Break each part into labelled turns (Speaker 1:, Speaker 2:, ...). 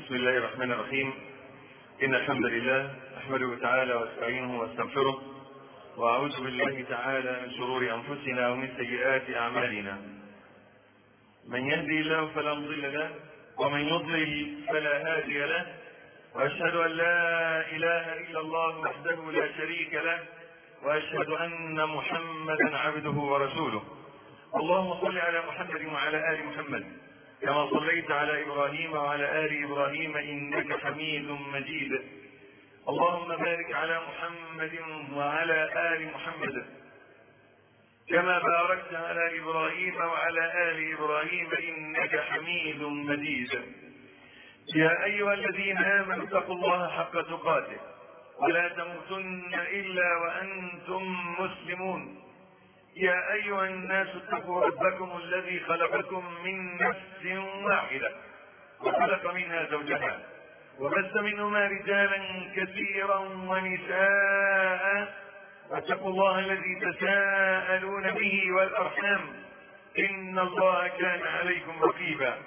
Speaker 1: بسم الله الرحمن الرحيم. إن الحمد لله نحمده تعالى واستعينه واستغفره، وأعوذ بالله تعالى من شرور أنفسنا ومن سيئات أعمالنا. من يهدي الله فلا مضل له، ومن يضلل فلا هادي له، وأشهد أن لا إله إلا الله وحده لا شريك له، وأشهد أن محمدا عبده ورسوله. اللهم صل على محمد وعلى آل محمد كما صليت على إبراهيم وعلى آل إبراهيم إنك حميد مجيد. اللهم بارك على محمد وعلى آل محمد كما باركت على إبراهيم وعلى آل إبراهيم إنك حميد مجيد. يا أيها الذين آمنوا اتقوا الله حق تقاته ولا تموتن إلا وأنتم مسلمون. يا أيها الناس اتقوا ربكم الذي خلقكم من نفس واحدة وخلق منها زوجها وبث منهما رجالا كثيرا ونساء، واتقوا الله الذي تساءلون به والأرحام إن الله كان عليكم رقيبا.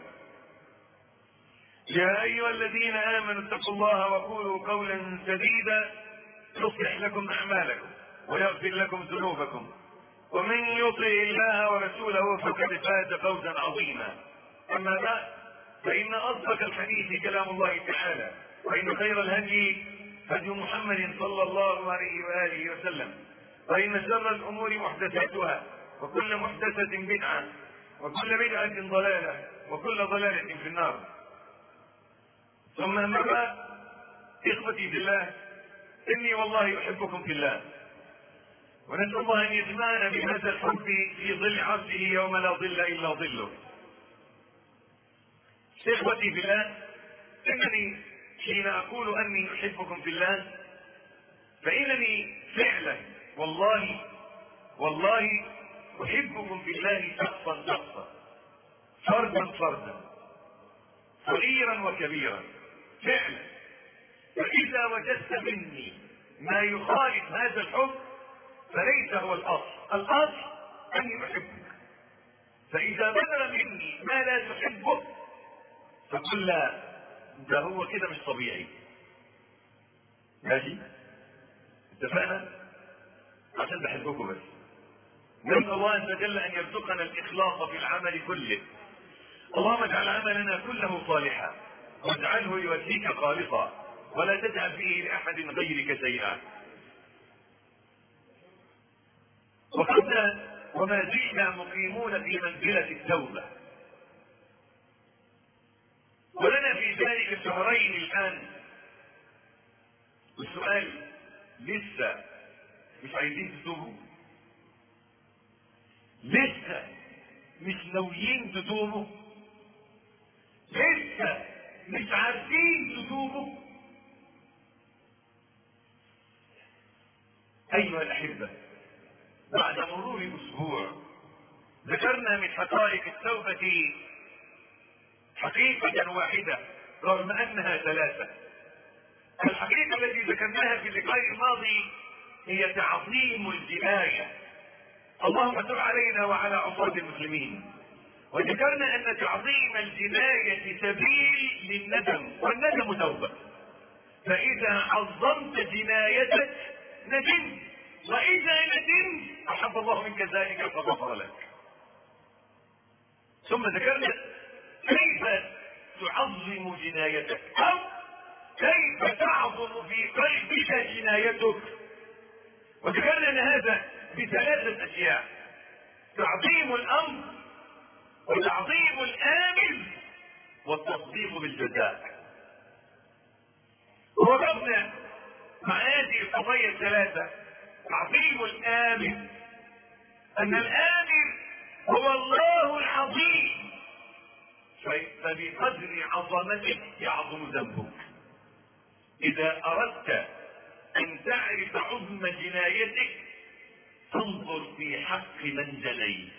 Speaker 1: يا أيها الذين آمنوا اتقوا الله وقولوا قولا سديدا يصلح لكم أعمالكم ويغفر لكم ذنوبكم، ومن يطع الله ورسوله فقد فاز فوزا عظيما. أما بعد، فإن أصدق الحديث كلام الله تعالى، وإن خير الهدي هدي محمد صلى الله عليه وآله وسلم، وإن شر الأمور محدثاتها، وكل محدثة بدعة، وكل بدعة ضلالة، وكل ضلالة في النار. ثم أما بعد، إخوتي بالله، إني والله أحبكم في الله، ونسأل الله أن يجمعنا بهذا الحب في ظل عرشه يوم لا ظل إلا ظله. إخوتي في الله، إنني حين أقول أني أحبكم في الله فإنني فعلا والله أحبكم في الله شخصا شخصا، فردا فردا، صغيرا وكبيرا فعلا. فإذا وجدت مني ما يخالف هذا الحب فليس هو الأصل أني أحبك. فإذا بلغ مني ما لا تحبه فقل لا، ده هو كده مش طبيعي. ماشي؟ اتفقنا؟ عشان بحبكم بس. نسأل الله عز وجل أن يرزقنا الإخلاص في العمل كله. اللهم اجعل عملنا كله صالحا، واجعله لوجهك خالصا، ولا تجعل فيه لأحد غيرك شيئا. وما زلنا مقيمون في منزلة التوبة، ولنا في ذلك شهرين الآن. والسؤال، لسه مش عايزين تتوبوا؟ لسه مش ناويين تتوبوا؟ لسه مش عارفين تتوبوا؟ أيها الأحبة، بعد مرور أسبوع ذكرنا من حقائق التوبة حقيقة واحدة رغم أنها ثلاثة. الحقيقة التي ذكرناها في اللقاء الماضي هي تعظيم الجناية. اللهم تب علينا وعلى عصاة المسلمين. وذكرنا أن تعظيم الجناية سبيل للندم، والندم توبة. فإذا عظمت جنايتك ندمت، وإذا ندمت أحب الله منك ذلك فغفر لك. ثم ذكرنا كيف تعظم جنايتك، أو كيف تعظم في قلبك جنايتك. وذكرنا أن هذا بثلاثة أشياء: تعظيم الأمر، وتعظيم الآمر، والتصديق بالجزاء. ووقفنا مع هذه القضايا الثلاثة: تعظيم الآمر، أن الآمر هو الله العظيم، فبقدر عظمتك يعظم ذنبك. إذا أردت أن تعرف عظم جنايتك فانظر في حق من جنيت.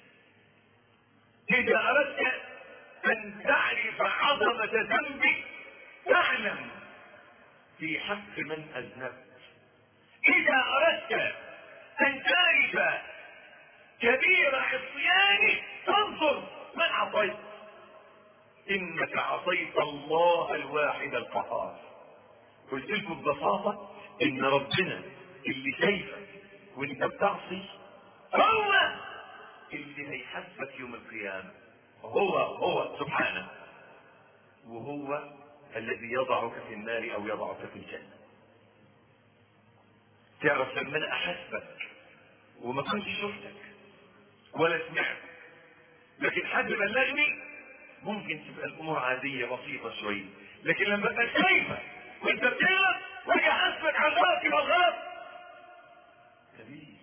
Speaker 1: إذا أردت أن تعرف عظمة ذنبك فاعلم في حق من أذنبت. إذا أردت أن تعرف كبير عصيانك فانظر من عصيت. انك عصيت الله الواحد القهار. قلت لكم ببساطة ان ربنا اللي شايفك وانت بتعصي هو اللي هيحاسبك يوم القيامة. هو سبحانه، وهو الذي يضعك في النار او يضعك في الجنة. تعرف لما انا احاسبك وما كنتش شفتك ولا سمعت، لكن حد بلغني، ممكن تبقى الامور عادية بسيطة شوية، لكن لما ابقى شايفك وانت بتغلط واجي احاسبك على الغلط يبقى الغلط كبير.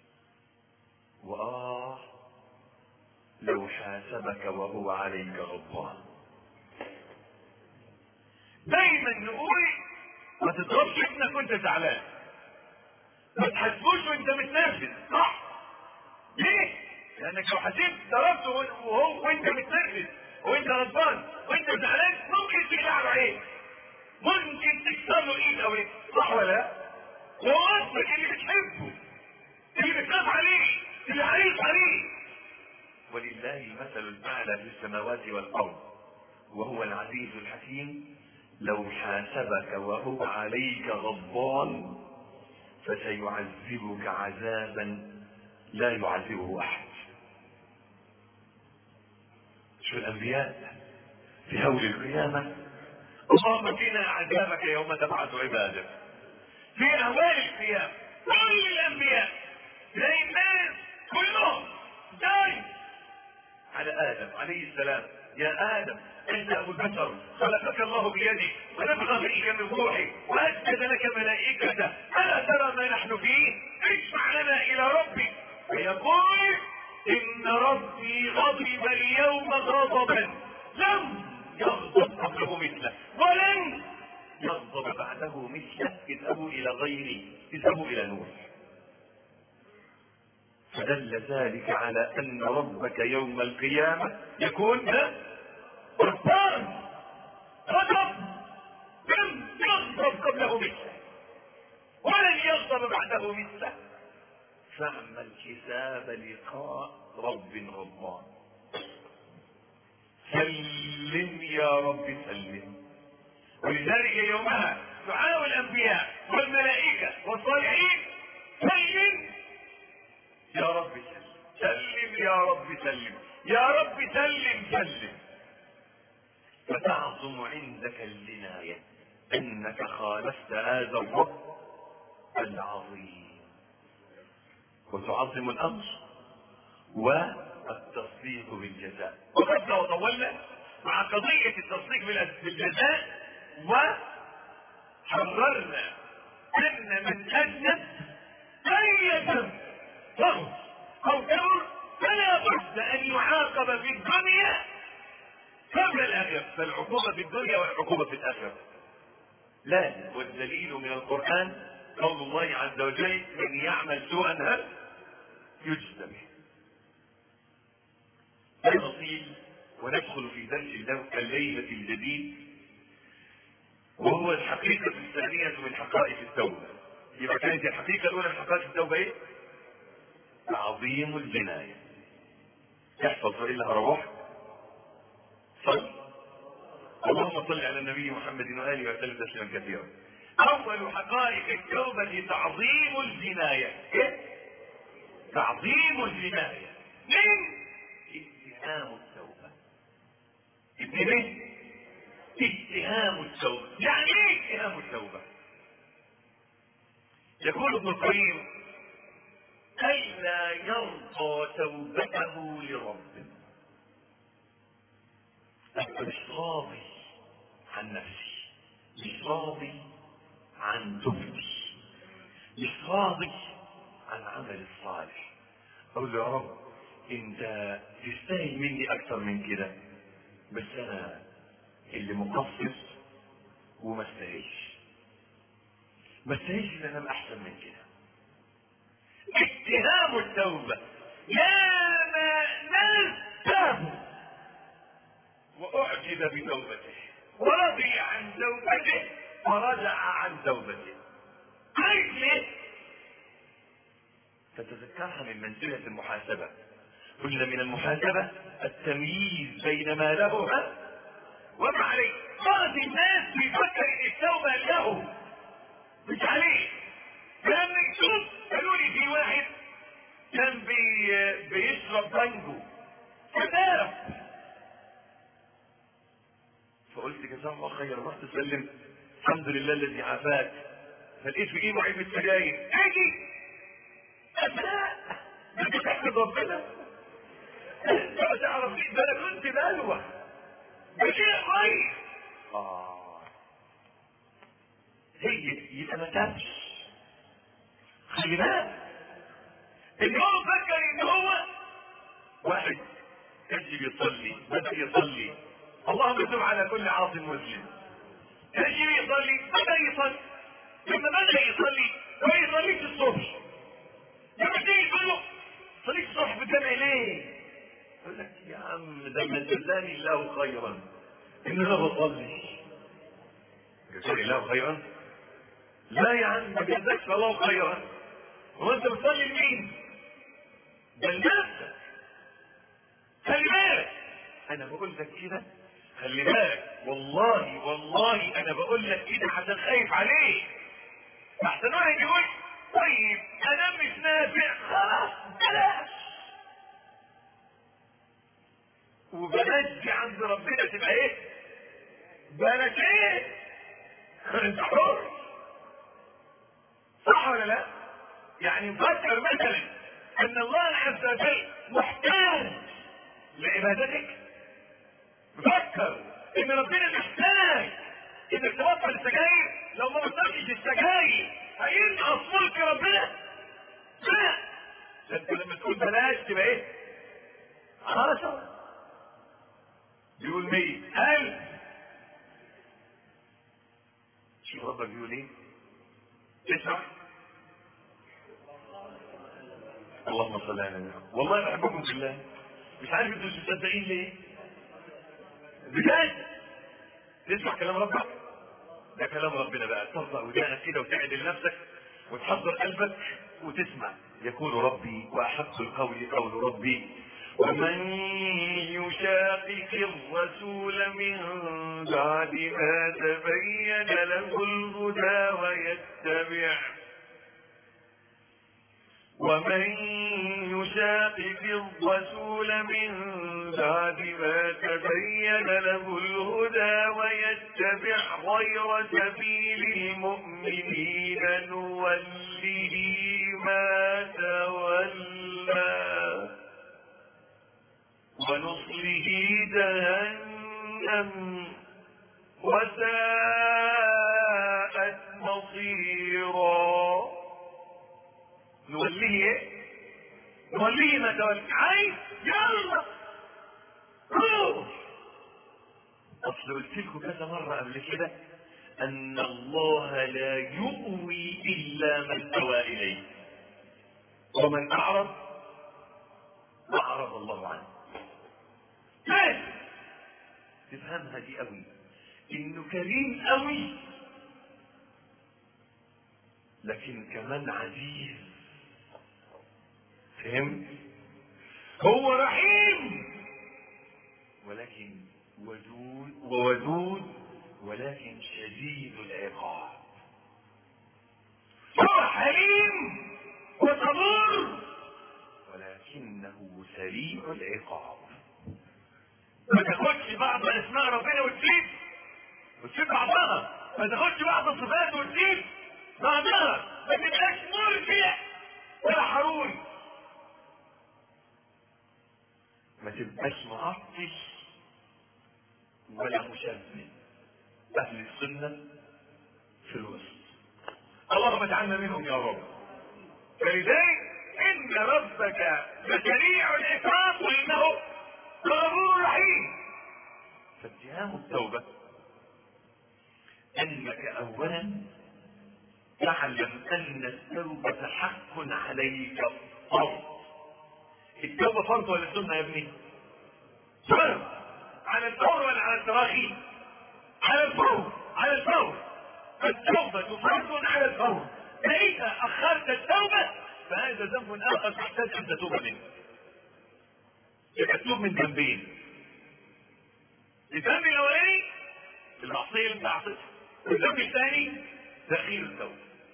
Speaker 1: لو حاسبك وهو عليك غضبان. دايما نقول ما تضربش ابنك وانت زعلان، ما تحاسبوش وانت متنرفز، صح؟ ليه؟ لانك لو حسيت ضربته وانت متنرفز وانت غضبان وانت زعلان ممكن تقلع له عين، ممكن تكسر له ايد او ايه، صح ولا لا؟ وهو اصلك اللي بتحبه، اللي بتخاف عليه، اللي عايش عليه. ولله المثل الاعلى في السماوات والارض وهو العزيز الحكيم. لو حاسبك وهو عليك غضبان فسيعذبك عذابا لا يعذبه احد. شو الانبياء في هول القيامة، اللهم قنا عذابك يوم تبعث عبادك. في اهوال القيامة كل الانبياء تلاقي الناس كلهم دايم على ادم عليه السلام. يا ادم انت ابو البشر، خلقك الله بيده ونفخ فيك من روحي واسجد لك ملائكته، الا ترى ما نحن فيه؟ اشفع لنا الى ربك. فيقول ان ربي غضب اليوم غضبا لم يغضب قبله مثله ولن يغضب بعده مثله. اذهبوا الى غيري، اذهبوا الى نور. فدل ذلك على ان ربك يوم القيامة يكون غضبان غضب لم يغضب قبله مثله ولن يغضب بعده مثله. فاعمل حساب لقاء رب غضبان. سلم يا رب سلم. ولذلك يومها دعاء الانبياء والملائكة والصالحين سلم يا رب سلم، سلم يا رب سلم، يا رب سلم سلم. فتعظم عندك الجناية انك خالفت هذا الرب العظيم، وتعظم الامر والتصديق بالجزاء. وقفنا وطولنا مع قضية التصديق بالجزاء، وحررنا ان من اذنب اي ذنب ضغط او كبر فلا بد ان يعاقب في الدنيا قبل الاخره، فالعقوبه في الدنيا والعقوبه في الاخره. لا، والدليل من القران قول الله عز وجل من يعمل سوءا يجزى به. نصيل وندخل في درس الليله الجديد، وهو الحقيقه الثانيه من حقائق التوبه. يبقى كانت الحقيقه الاولى من حقائق التوبه ايه؟ تعظيم الجنايه. يحفظ والا هروح صل. اللهم صل على النبي محمد واله وسلم تسليما كثيرا. اول حقائق التوبه تعظيم الجنايه. إيه؟ تعظيم الجنايه من اتهام التوبه. اتهام التوبه. يعني ايه اتهام التوبه؟ يقول ابن القيم ألا يرضى توبته لربه. مش راضي عن نفسي، مش راضي عن توبتي، مش راضي عن عمل الصالح. اقول له يا رب انت تستاهل مني اكثر من كده، بس انا اللي مقصر وما استاهلش، ما استاهلش ان انا احسن من كده. اتهام التوبة. يا ما نزه واعجب بتوبته ورضي عن توبته ورجع عن توبته. عارف ليه؟ تتذكرها من منزلة المحاسبة. قلنا من المحاسبة التمييز بين ما له وما عليه. بعض الناس بيفكر ان التوبه له مش عليه. لان شوف قالوا لي في واحد كان بيشرب بانجو فتاب، فقلت جزاه الله خير، رحت سلمت الحمد لله الذي عافاك، فلقيت في ايده علبه سجاير. اجي لا انت تحمد ربنا، انت ما تعرف ليه، ده انا كنت بلوى، ده شيء كويس. هي يبقى ما تابش. خلي بالك ان هو فكر ان هو واحد كان بيصلي، بدأ يصلي، اللهم تب على كل عاص مسلم، كان بيصلي، بدأ يصلي، لما بدأ يصلي ما يصليش الصبح، لما تيجي تقول له صليت الصبح بالجامع ليه؟ يقول لك يا عم ده ما جزاني الله خيرا ان انا بصلي. جزاني الله خيرا؟ لا يا عم ما جزاكش الله خيرا، هو انت بتصلي لمين؟ ده لنفسك. خلي بالك انا بقول لك كده، خلي بالك والله والله انا بقول لك كده عشان خايف عليك. احسن واحد يقول طيب انا مش نافع، خلاص بلاش، وبلاش دي عند ربنا تبقى ايه؟ بلاش ايه؟ انت حر، صح ولا لا؟ يعني فكر مثلا ان الله عز وجل محتاج لعبادتك، فكر ان ربنا محتاج انك تبطل السجاير، لو ما بطلتش السجاير هينقص ملك ربنا؟ لا، انت لما تقول بلاش تبقى ايه؟ 10 بيقول 100,000. شوف ربك بيقول ايه؟ اسمع، اللهم صل على النبي. والله بحبكم في الله، مش عارف انتوا مش مصدقين ليه؟ بجد تسمع كلام ربك، ده كلام ربنا بقى، ترفع ودانك كده وتعدل نفسك وتحضر قلبك وتسمع. يقول ربي واحق القول قول ربي ومن يشاقق الرسول من بعد ما تبين له الهدى ومن يشاقق الرسول من بعد ما تبين له الهدى ويتبع غير سبيل المؤمنين نوله ما تولى ونصله جهنم وساءت مصيرا. نوليه ايه؟ نوليه ما تولى. عايز يلا روح. اصل قلت لكم كذا مره قبل كده ان الله لا يؤوي الا من اوى اليه، ومن اعرض الله عنه. لازم تفهمها دي قوي، انه كريم قوي لكن كمان عزيز. فهمت؟ هو رحيم ولكن ودود ولكن شديد العقاب. هو حليم وصبور ولكنه سريع العقاب. ما تاخدش بعض اسماء ربنا وتسيب بعضها، ما تاخدش بعض الصفات وتسيب بعضها، ما تبقاش مرجع ولا حروري، ما تبقاش معطش ولا مشبه. اهل السنه في الوسط، اللهم اجعلنا منهم يا رب. فلذلك ان ربك لسريع العقاب وانه غفور رحيم. فاتهام التوبه انك اولا تعلم ان التوبه حق عليك فرض. التوبه فرض ولا سنه يا ابني؟ فرض. على الفور ولا على التراخي؟ على الفور. التوبه فرض على الفور، فاذا اخرت التوبه فهذا ذنب اخر تحتاج ان تتوب منه. يبقى تتوب من ذنبين. الذنب الاولاني المعصية اللي بتعصيها. والذنب الثاني تأخير التوبة.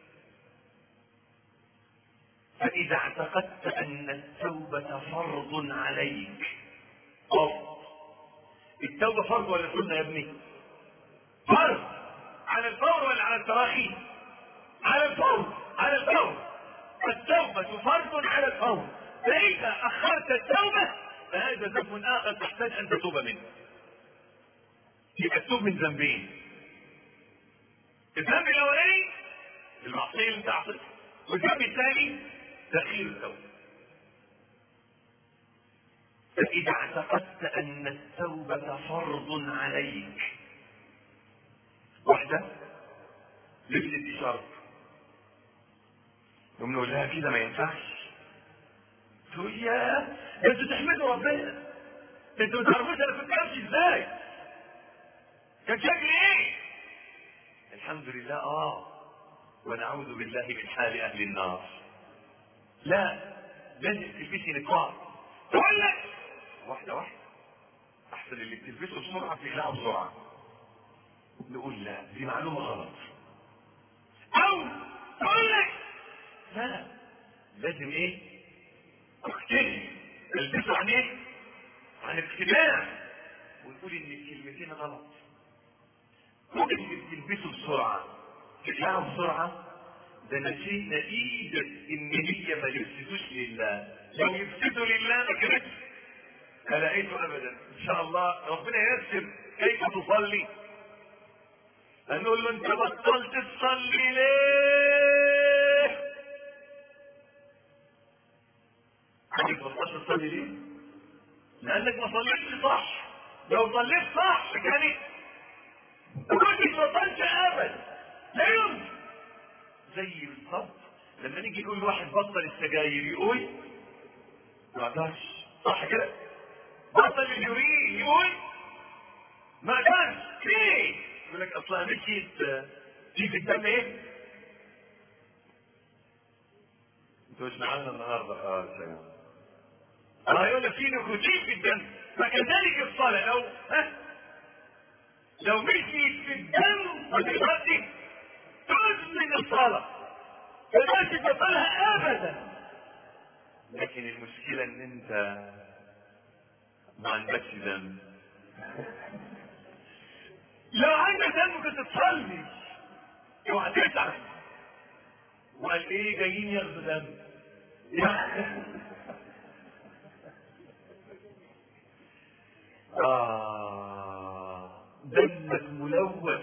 Speaker 1: فإذا اعتقدت أن التوبة فرض عليك، فرض. التوبة فرض ولا سنة يا ابني؟ فرض. على الفور ولا على التراخي؟ على الفور، على الفور. التوبة فرض على الفور. فإذا أخرت التوبة فهذا ذنب آخر تحتاج أن تتوب منه. يبقى تتوب من ذنبين. الذنب الأولاني المعصية اللي تعصيها، والذنب الثاني تأخير التوبة. فإذا اعتقدت أن التوبة فرض عليك، واحدة لبست شرط، يقوم نقول لها كده ما ينفعش. تقول يا انتوا تحمدوا ربنا، انتوا ما تعرفوش انا كنت امشي ازاي، كان شكلي ايه. الحمد لله ونعوذ بالله من حال اهل النار. لا، لازم تلبسي نقاب. تقول لك واحده واحده، احسن اللي بتلبسه بسرعه بتقلعه بسرعه. نقول لا، دي معلومه غلط. او تقول لك لا، لازم ايه؟ اقتنع، البسه عن ايه؟ عن اقتناع، ونقول ان الكلمتين غلط. ممكن تلبسه بسرعه تقلعه بسرعه، ده نتيجة ان هي ما يفسدوش لله. لو يفسدوا لله ما كانتش هلاقيته ابدا. ان شاء الله ربنا ييسر كيف تصلي. هنقول له انت بطلت تصلي ليه؟ عارف بطلت تصلي ليه؟ لانك ما صليتش صح. لو صليت صح كانت ما كنتش بطلت ابدا. لا يمكن. زي بالظبط لما نيجي نقول لواحد بطل السجاير يقول ما اقدرش، صح كده؟ بطل اليورين يقول ما اقدرش. ليه؟ يقول لك اصلا مشيت في الدم ايه؟ انتوا مش معانا النهارده. سلام. يقول لك في نيكوتين في الدم. فكذلك الصلاه لو مشيت في الدم ما تقدرش تزمن الصلاه، ما تقدرش تبطلها ابدا. لكن المشكله ان انت ما عندكش دم. لو عندك دم كنت تصلي. اوعى تزعل. وقال ايه جايين ياخدوا دم. دمك ملوث.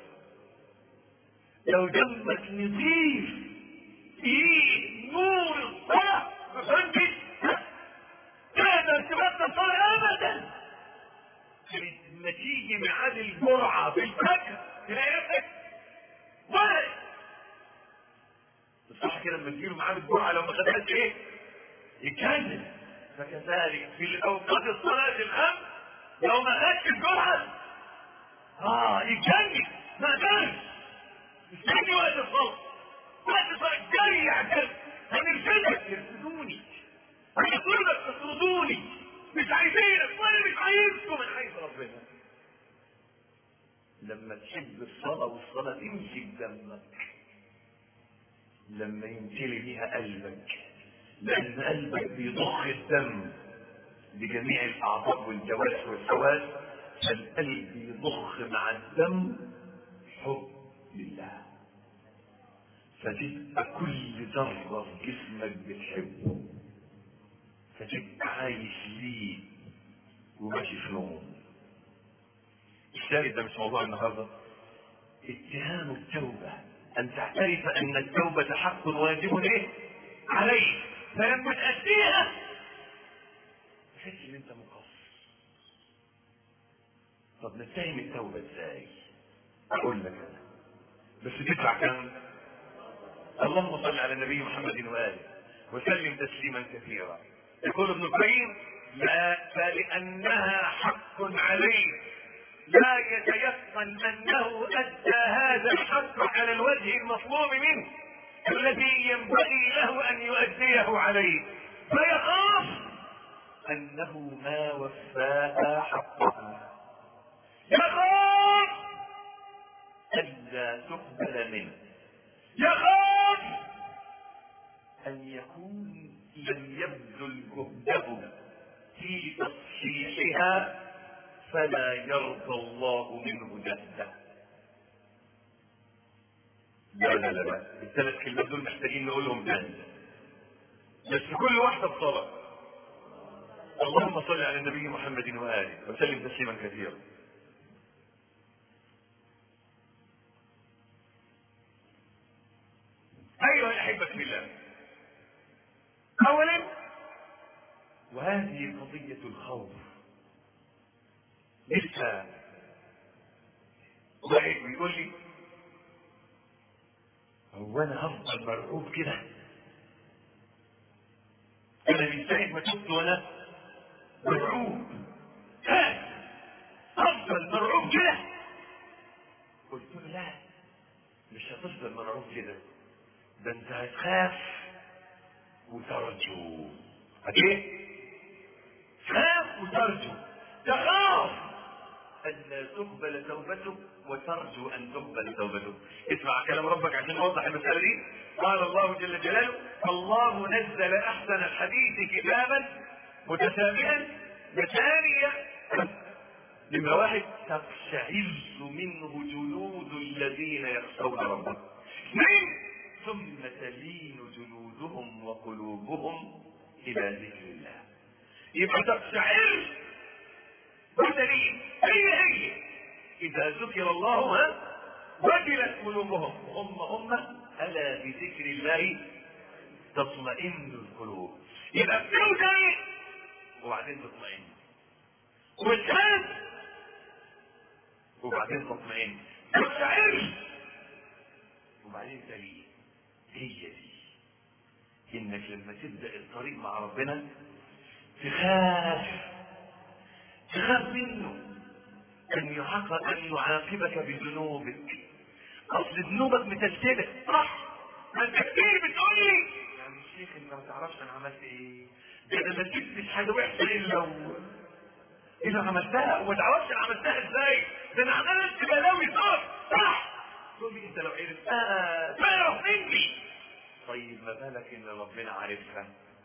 Speaker 1: لو دمك نظيف ايه نور الصلاة بفندق تقدر تبطل صلاة ابدا. لما تيجي ميعاد الجرعة بالفجر تلاقي نفسك ولد. صح كده؟ لما تجيله ميعاد الجرعة لو ما خدهاش ايه؟ يتكلم. فكذلك في الاوقات الصلاة الخمس لو ما خدش الجرعة يتكلم. ما قدرش استني وقت الصلاة. وقت الصلاة جري عشان هنرفدك. يرفدوني، هيطردك، تطردوني، مش عايزينك وانا مش عايزكم. انا عايز ربنا. لما تحب الصلاة والصلاة تمشي بدمك، لما يمتلي بيها قلبك، لأن قلبك بيضخ الدم بجميع الأعضاء والجوارح والحواس، فالقلب يضخ مع الدم حب لله، فتبقى كل ذرة في جسمك بتحبه، فتبقى عايش ليه وماشي في نوم. الشاهد ده مش موضوع النهارده. اتهام التوبة أن تعترف أن التوبة حق واجب ايه؟ عليك. فلما تأتيها تحس ان انت مقصر. طب نتهم التوبة ازاي؟ اقول لك انا بس تدفع كم؟ اللهم صل على النبي محمد وآله وسلم تسليما كثيرا. يقول ابن القيم فلأنها حق عليه لا يتيقن أنه أدى هذا الحق على الوجه المطلوب منه الذي ينبغي له أن يؤديه عليه، فيخاف أنه ما وفاها حقها. يخاف
Speaker 2: ألا تقبل منه، يخاف أن يكون لم يبذل جهده في تصحيحها فلا يرضى الله منه جهده. لا الثلاث كلمات دول محتاجين نقولهم تاني، بس كل واحدة بصلاة. اللهم صل على النبي محمد وآله وسلم تسليما كثيرا. أيها الأحبة في الله، أولا وهذه قضية الخوف. لسه واحد بيقول لي هو أنا هفضل مرعوب كده؟ أنا من ساعة ما شفت وأنا مرعوب، هفضل مرعوب كده؟ قلت له لا، مش هتفضل مرعوب كده، ده أنت هتخاف وترجو. ايه؟ خاف وترجو. تخاف ألا تقبل توبته وترجو أن تقبل توبته. اسمع كلام ربك عشان نوضح المسألة دي. قال الله جل جلاله: الله نزل أحسن الحديث كتابا متشابها مثانية. نمرة واحد: تقشعر منه جلود الذين يخشون ربهم. اثنين: ثم تلين جلودهم وقلوبهم إلى ذكر الله. يبقى تقشعر وتلين هي إذا ذكر الله وجلت قلوبهم. هم ألا بذكر الله تطمئن القلوب. يبقى بتوجع وبعدين تطمئن، وتخاف وبعدين تطمئن، تقشعر وبعدين تلين. هي دي انك لما تبدأ الطريق مع ربنا تخاف منه ان يعاقبك بذنوبك. اصل ذنوبك متسلسلة، صح؟ ما انت كتير بتقول لي يا عم الشيخ انت ما تعرفش انا عملت ايه، ده انا ما جبتش حاجه وحشه الا عملتها، وما تعرفش انا عملتها ازاي، ده انا عملت بلاوي، صح؟ تقول لي انت لو عرفتها تعرف مني. طيب ما بالك ان ربنا عارفها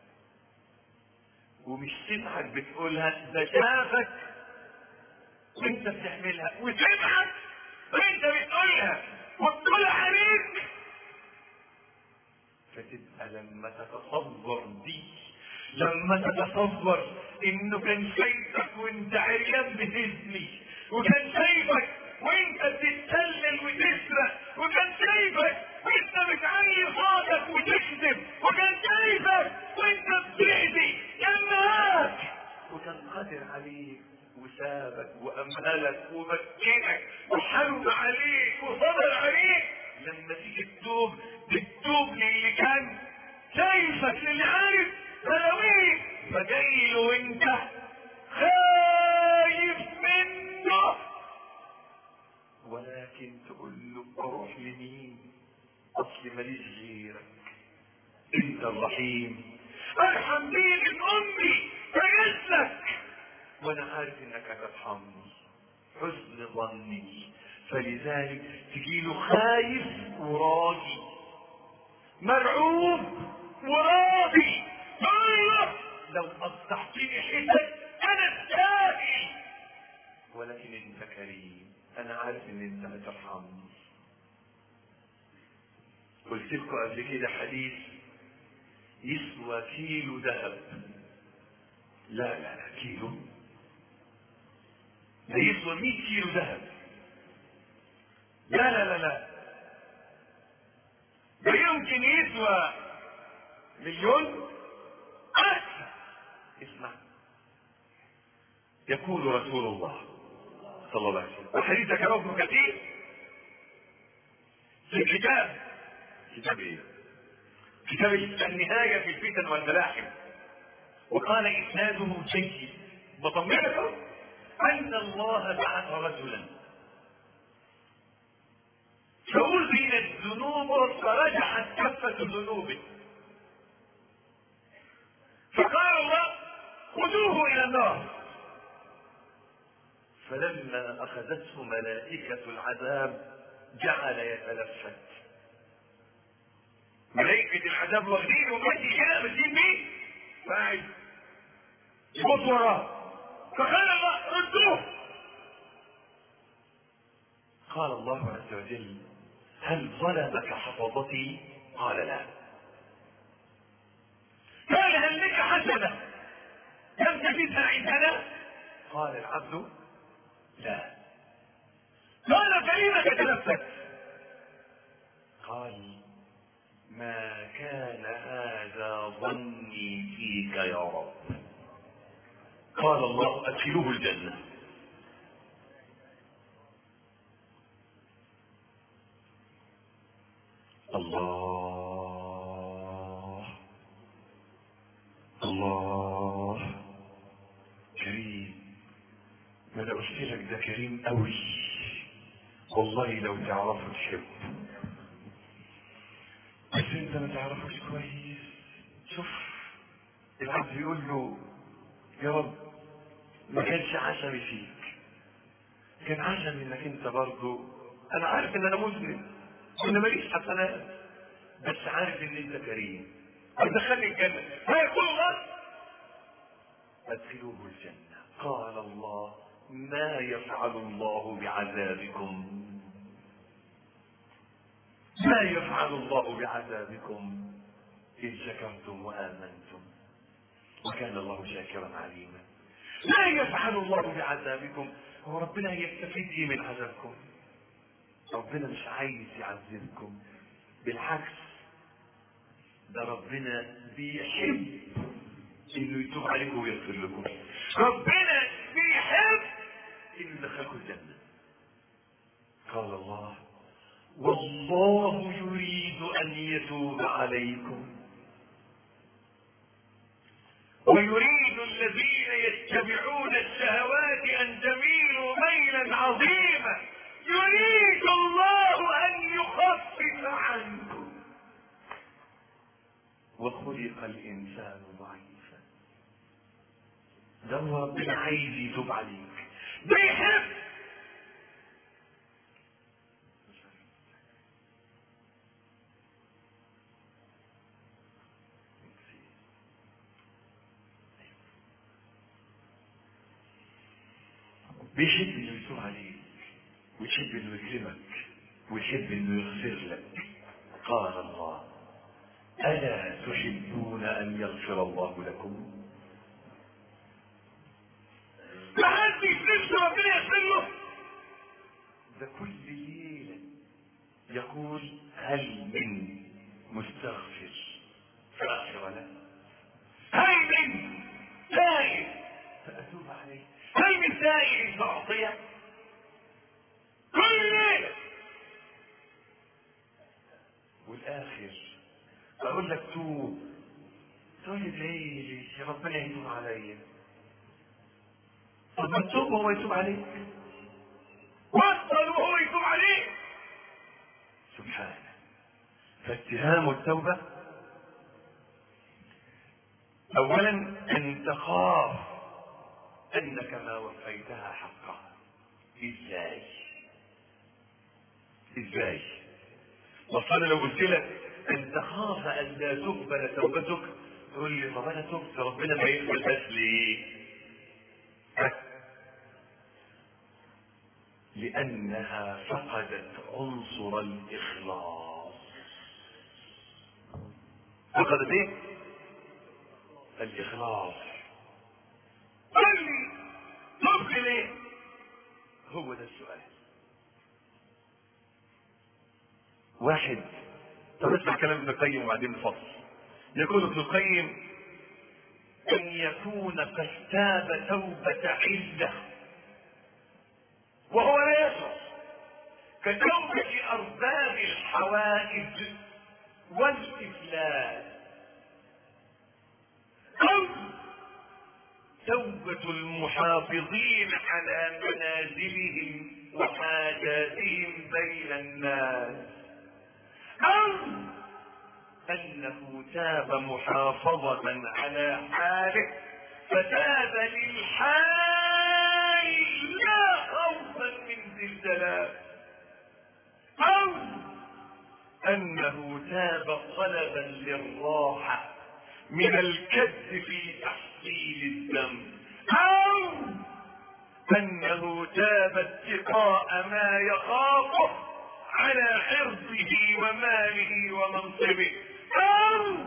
Speaker 2: ومش سمعك بتقولها، ده شافك وانت بتعملها، وسمعك وانت بتقولها وتقولها عليك. فتبقى لما تتصور دي، لما تتصور انه كان شايفك وانت عريان بتزني، وكان شايفك وانت بتتسلل وتسرق، وكان شايفك وانت بتعلي صوتك وتكذب، وكان شايفك وانت بتأذي، كان معاك وكان قادر عليك وسابك وأمهلك ومكنك وحلم عليك وصبر عليك. لما تيجي تتوب للي كان شايفك، للي عارف بلاويك، فجاي له وانت خايف منه، ولكن تقول له اروح لمين؟ اصل ماليش غيرك، انت الرحيم، ارحم بي من امي فجلسك، وانا عارف انك هترحمني، حسن ظني. فلذلك تجيله خايف وراضي، مرعوب وراضي، الله لو قطعتني حتت انا استاهل، ولكن انت كريم، انا عارف ان انت هترحمني. قلت لكم قبل كده حديث يسوى كيلو ذهب. لا كيلو ده يسوى 100 كيلو ذهب. لا ده يمكن يسوى مليون أكثر. اسمع، يقول رسول الله صلى الله عليه وسلم، وحديث ذكره ابن كثير في كتاب ايه؟ كتاب النهاية في الفتن والملاحم، وقال إسناده جيد. بطمئنكم أن الله بعث رجلا فأذن الذنوب فرجحت كفة ذنوبه، فقال الله خذوه إلى النار. فلما أخذته ملائكة العذاب جعل يتلفت. ملائكة العذاب واخدينه وماشي كده ماشيين بيه، فقاعد يبص وراه، فقال الله ردوه. قال الله عز وجل هل ظلمك حفظتي؟ قال لا. قال هل لك حسنة لم تجدها عندنا؟ قال العبد لا. قال فلم تتلفت؟ قال ما كان هذا ظني فيك يا رب. قال الله ادخلوه الجنة. الله الله كريم. ما انا قلت لك ده كريم قوي والله، لو تعرفه تحب، بس انت ما تعرفوش كويس. شوف العبد بيقول له يا رب ما كانش عشمي فيك، كان عشمي انك انت برضه، انا عارف ان انا مذنب وان ماليش حسنات، بس عارف ان انت كريم ادخلني الجنة. فيقول الله ادخلوه الجنة. قال الله ما يفعل الله بعذابكم؟ ما يفعل الله بعذابكم إن شكرتم وآمنتم وكان الله شاكرا عليما. لا يفعل الله بعذابكم. هو ربنا يستفيد ايه من عذابكم؟ ربنا مش عايز يعذبكم، بالعكس ده ربنا بيحب انه يتوب عليكم ويغفر لكم. ربنا بيحب انه يدخلكم الجنة. قال الله والله يريد ان يتوب عليكم ويريد الذين يتبعون الشهوات ان تميلوا ميلا عظيما. يريد الله ان يخفف عنكم وخلق الانسان ضعيفا. ده ربنا عايز يتوب عليك، بيحب. بيحب انه يتوب عليك ويحب انه يكرمك ويحب انه يغفر لك. قال الله الا تحبون ان يغفر الله لكم؟ ما حدش نفسه ربنا يغفر له. ده كل ليله يقول هل من مستغفر فاغفر له، هل من تائب فاتوب عليه، هل من سائل فاعطيه. كل ليله. والاخر اقول لك توب، تقول لي ليه ربنا يتوب عليا؟ طب ما تتوب وهو يتوب عليك، وصل وهو يتوب عليك سبحانه. فاتهام التوبه اولا ان تخاف انك ما وفيتها حقها. ازاي؟ وصل لو قلت لك ان تخاف ان لا تقبل توبتك تقول لي طب انا تبت ربنا ما يقبل بس ليه؟ لانها فقدت عنصر الاخلاص. فقدت ايه؟ الاخلاص. قل لي تبت ليه؟ هو ده السؤال. واحد، طب اسمع كلام ابن القيم وبعدين الفصل. يقول ابن القيم ان يكون قد تاب توبة عزة وهو لا يشعر، كتوبة ارباب الحوائج والافلاس، او توبة المحافظين على منازلهم وحاجاتهم بين الناس، او انه تاب محافظة على حاله فتاب للحال لا خوفا من زلزالات، او انه تاب طلبا للراحة من الكد في تحصيل الذنب، او انه تاب اتقاء ما يخافه على عرضه وماله ومنصبه، او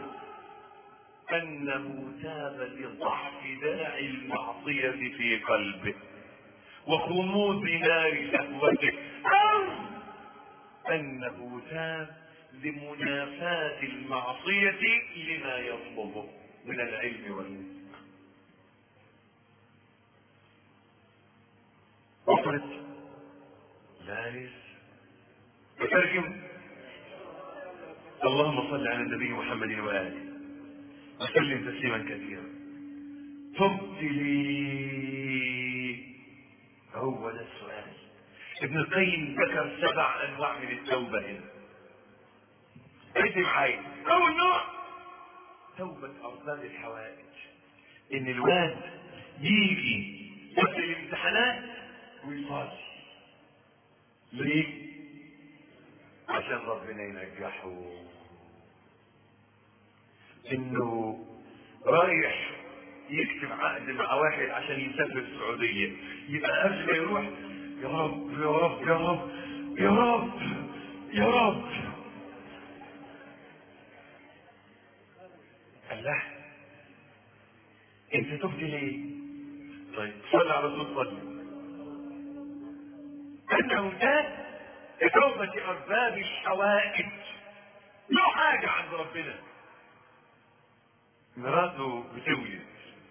Speaker 2: انه تاب لضعف داعي المعصية في قلبه وخمود نار شهوته، او انه تاب لمنافاة المعصية لما يطلبه من العلم والنصح. وصلت؟ لا لسه. أترجم. اللهم صل على النبي محمد وآله وسلم تسليما كثيرا. تبت لي، هو ده السؤال. ابن القيم ذكر 7 أنواع من التوبة هنا. اكتب معايا. أول نوع توبة أرباب الحوائج، إن الواد يجي قبل الامتحانات ويصلي. ليه؟ عشان ربنا ينجحه. إنه رايح يكتب عقد مع واحد عشان يسافر السعودية، يبقى قبل ما يروح يا رب يا رب يا رب يا رب يا رب. قال له انت تبت ليه؟ طيب صلى على رسول صلى. انه ده توبة ارباب الحوائج، له حاجة عند ربنا. مراته بتولد،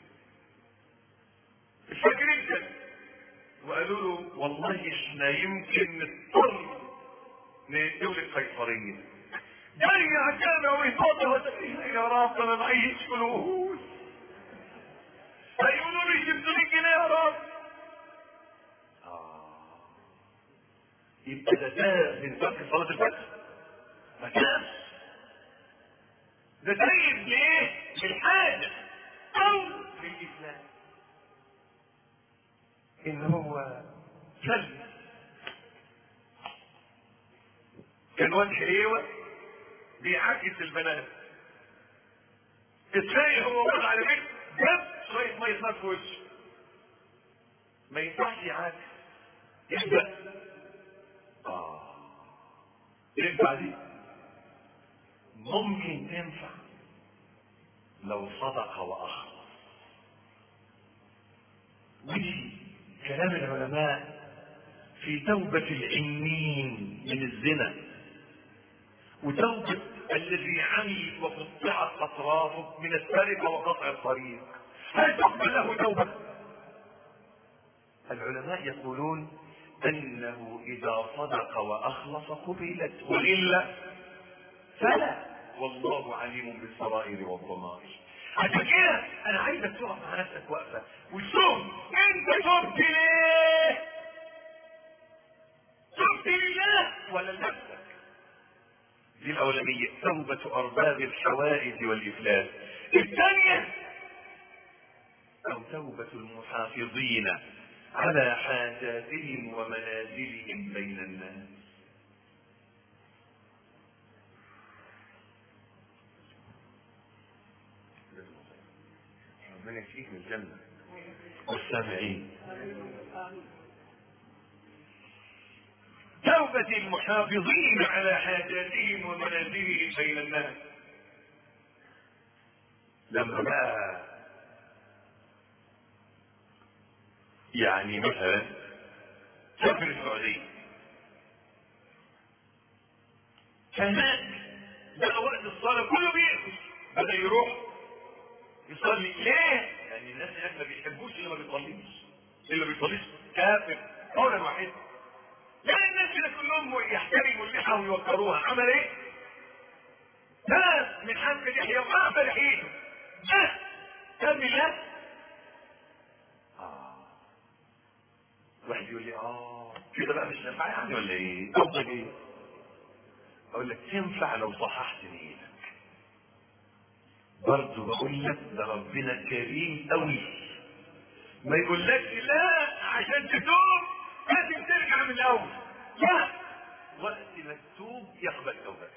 Speaker 2: مش فاكرين كده، وقالوا له والله احنا يمكن نضطر نولد قيصرية. جاي عشان ويفضل يا رب انا معيش فلوس، هيقولوا لي جبت لي جنيه يا رب. يبقى ده من ترك صلاة الفجر ما كانش ده سيد ليه؟ بالحاجة او بالإسلام. ان هو سلم كان واد حليوة بيعكس البنات، ازاي هو واقع على بيت بس شوية مية نار في وشه، ما ينفعش يعكس. يبدأ ينفع دي؟ ممكن تنفع لو صدق وأخلص. ودي كلام العلماء في توبة العنين من الزنا، وتوبة الذي عمي وقطعت أطرافه من السرقة وقطع الطريق، هل تقبل له توبة؟ العلماء يقولون انه اذا صدق واخلص قبلت، والا فلا، والله عليم بالسرائر والضمائر. عشان كده انا عايزك تقف مع نفسك وقفه وتشوف انت تبت ليه؟ تبت لله ولا لنفسك؟ دي الاولانيه، توبه ارباب الحوائج والافلاس. الثانيه او توبه المحافظين على حاجاتهم ومنازلهم بين الناس. ربنا يكفيك من الجنة والسامعين. توبة المحافظين على حاجاتهم ومنازلهم بين الناس. لما بقى يعني مثلا سافر السعودية، هناك بقى وقت الصلاة كله بيقفل، بدأ يروح يصلي. ليه؟ لأن الناس هناك ما بيحبوش اللي ما بيصليش، اللي ما بيصليش كافر قولا واحدا. يعني الناس كده كلهم يحترموا اللحى ويوقروها. عمل ايه؟ ناس من حمل اللحية وقعد لحيته بس كان بالله. واحد يقول لي كده بقى مش نافع يعني ولا ايه؟ افضل ايه؟ اقول لك تنفع لو صححت نيتك. برضه بقول لك ده ربنا كريم قوي، ما يقولكش لا عشان تتوب لازم ترجع من الاول، لا، وقت ما تتوب يقبل توبتك.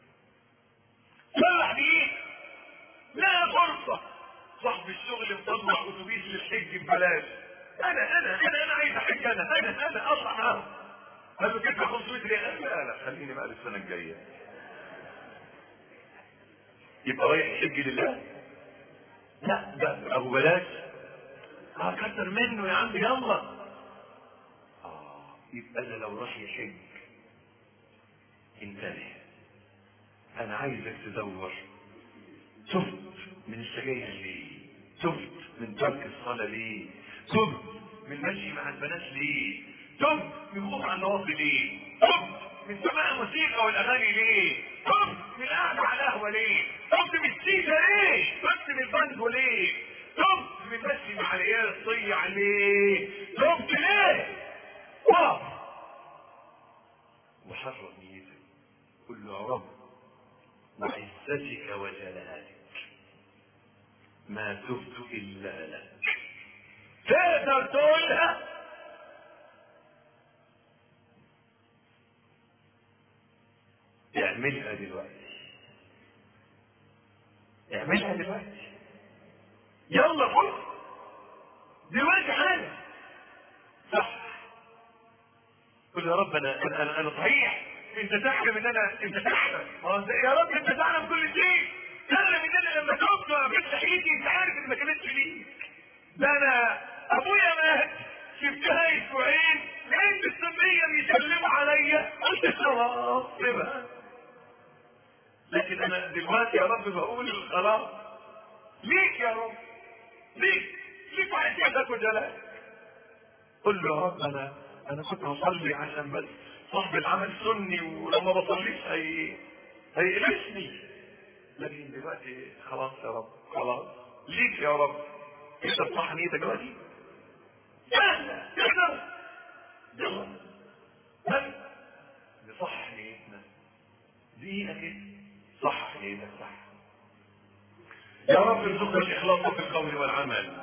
Speaker 2: صلح بيه، لا فرصة. صاحب الشغل مطلع اتوبيس للحج ببلاش، انا عايز احج، انا اطلع معاهم. قال له كده 500 ريال. لا خليني بقى السنة الجاية. يبقى رايح يحج لله؟ لا ده ابو بلاش. كتر منه يا عم يلا. يبقى انا لو راح يحج انتبه، انا عايزك تدور. تبت من السجاير ليه؟ تبت من ترك الصلاة ليه؟ تبت من المشي مع البنات ليه؟ تبت من خوف عن النواصي ليه؟ تبت من سماع الموسيقى والاغاني ليه؟ تبت من القعدة على القهوة ليه؟ تبت من السيجا ليه؟ تبت من البنجو ليه؟ تبت من المشي مع العيال الصيع ليه؟ تبت ليه؟ وقف وحرر نيتك، قل له يا رب وعزتك وجلالك ما تبت الا لك. تقدر تقولها؟ اعملها دلوقتي، اعملها دلوقتي، يلا فوق دلوقتي حالا. صح، قل يا رب انا صحيح، انت تحلم ان انت تحلم يا رب، انت تعلم كل شيء. تعلم ان انا لما تبت وقفت حياتي انت عارف ان ما كانتش ليك. ده انا ابويا مات شفتها اسبوعين، لقيت السمية بيسلموا عليا، قلت خلاص سيبها. لكن انا دلوقتي يا رب بقول خلاص ليك يا رب، ليك وعزتك وجلالك. قل له يا رب انا كنت بصلي عشان بس صاحب العمل سني، ولما بصليش هيقلشني. لكن دلوقتي خلاص يا رب، خلاص ليك يا رب. انت تصح نيتك دلوقتي؟ تقدر؟ يلا بس نصح نيتنا دقيقة كده، صح نيتك صح. يا رب ارزقنا الاخلاص في القول والعمل.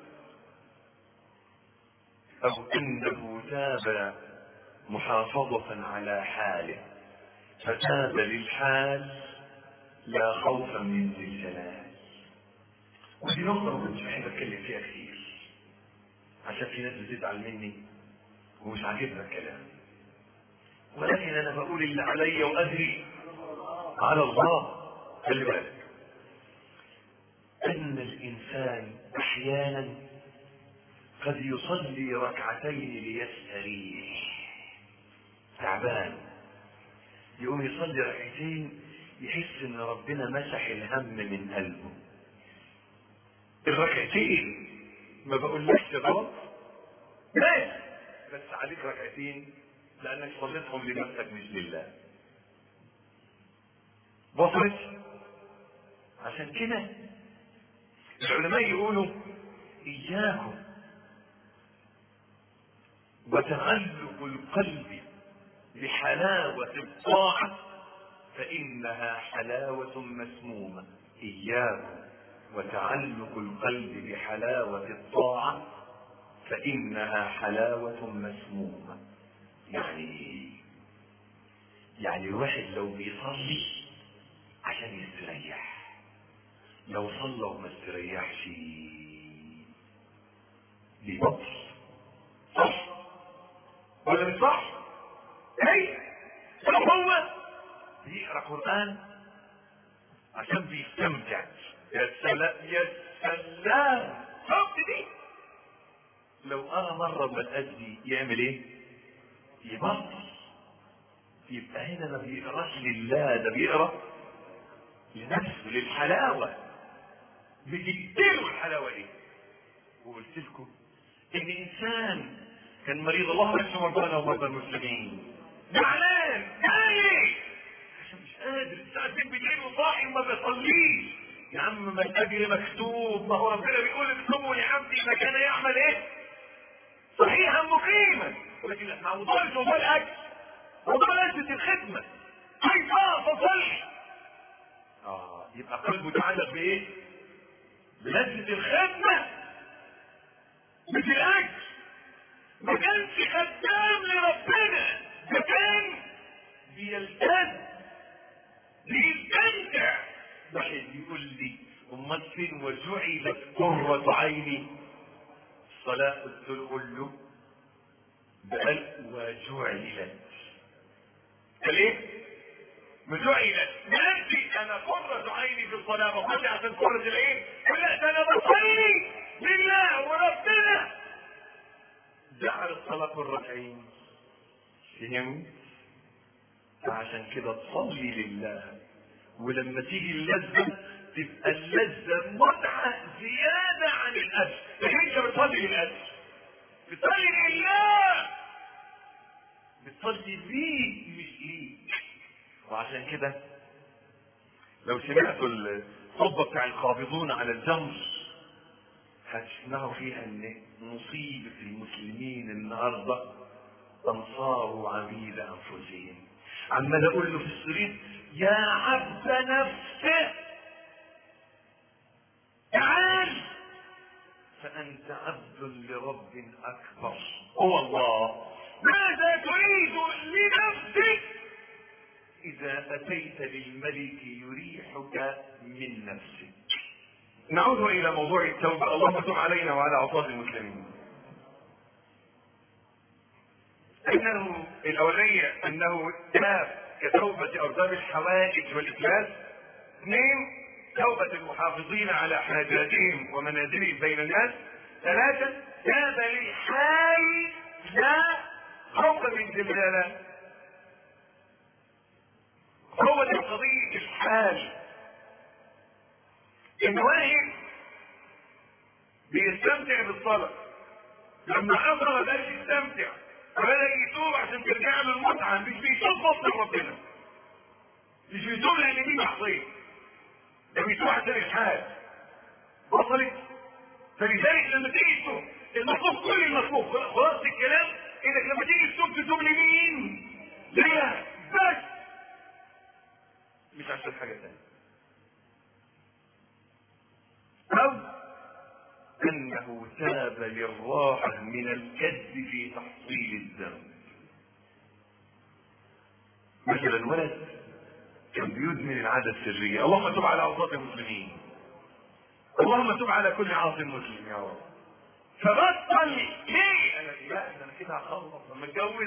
Speaker 2: او انه تاب محافظة على حاله فتاب للحال لا خوفا من ذي الجلال. ودي نقطة ما كنتش بحب اتكلم فيها كتير عشان في ناس بتزعل مني ومش عاجبها الكلام، ولكن انا بقول اللي عليا وادري على الله. خلي بالك ان الانسان احيانا قد يصلي ركعتين ليستريح، تعبان يقوم يصلي ركعتين يحس ان ربنا مسح الهم من قلبه. الركعتين ما بقولكش غلط، بس عليك ركعتين لانك صليتهم لنفسك مش لله. وصلت؟ عشان كده العلماء يقولوا اياكم وتعلق القلب بحلاوة الطاعة فإنها حلاوة مسمومة. إياكم وتعلق القلب بحلاوة الطاعة فإنها حلاوة مسمومة. يعني الواحد لو بيصلي عشان يستريح، لو صلى وما استريحش بيبطل. صح ولا مش صح؟ لو هو بيقرأ قرآن عشان بيستمتع، يا سلام يا سلام، شفت دي؟ لو قرأ مرة بالأدي يعمل ايه؟ يبطل. يبقى هنا ما بيقراش لله، ده بيقرأ لنفسه، للحلاوة، بتديله الحلاوة دي. وقلت لكم ان انسان كان مريض، الله يشفي مرضانا ومرضى المسلمين، زعلان جاي عشان مش قادر، ساعتين بالليل وصاحي وما بيصليش. يا عم ما الاجر مكتوب، ما هو ربنا بيقول اكتبوا لعبدي ما كان يعمل ايه؟ صحيحا مقيما. ولكن احنا موضوع الاجر، موضوع لذة الخدمة، عايز اصلي. يبقى قلبه متعلق بايه؟ بلذة الخدمة مش الاجر. ما كانش خدام لربنا، ده كان بيلتز بيستمتع. واحد يقول لي امال فين وجعلت قرة عيني الصلاة؟ قلت له بقى وجعلت. قال ايه؟ وجعلت. نفسي انا قرة عيني في الصلاة، بصلي عشان قرة العين؟ لا، ده انا بصلي لله وربنا جعل الصلاة قرة عين. فهمت؟ فعشان كده تصلي لله، ولما تيجي اللذة تبقى اللذة متعة زيادة عن الأجر. لكن انت بتصلي للأجر، بتصلي لله، بتصلي ليك مش ليك. وعشان كده لو سمعتوا الخطبة بتاع القابضون على الجمر هتسمعوا فيها ان مصيبة المسلمين النهارده انصاروا عبيد انفسهم. عمال اقول له في الشريط يا عبد نفسه تعال فانت عبد لرب اكبر هو الله. ماذا تريد لنفسك اذا اتيت للملك يريحك من نفسك؟
Speaker 1: نعود الى موضوع التوبة. اللهم تب علينا وعلى عصاة المسلمين. انه الاولية انه تاب كتوبة ارباب الحوائج والافلاس. 2 توبة المحافظين على حاجاتهم ومنازلهم بين الناس. 3 تاب للحال لا خوفا من زلزاله. هو ده قضية الحال. ان واحد بيستمتع بالصلاة، لما حصل ده يستمتع وبدأ يتوب عشان ترجع له المتعة، مش بيتوب مصدر ربنا، مش بيتوب لان دي معصية، ده بيتوب عشان الحال. وصلت؟ فلذلك لما تيجي تتوب المطلوب كل المطلوب خلاص الكلام انك لما تيجي تتوب لمين؟ لله بس، مش عشان حاجة ثانية. أو أنه تاب للراحة من الكد في تحصيل الذنب. مثلا ولد كان بيدمن العادة السرية، اللهم تب على عصاة المسلمين، اللهم تب على كل عاصي مسلم يا رب. فبطل ليه؟ أنا كده هخلص لما اتجوز.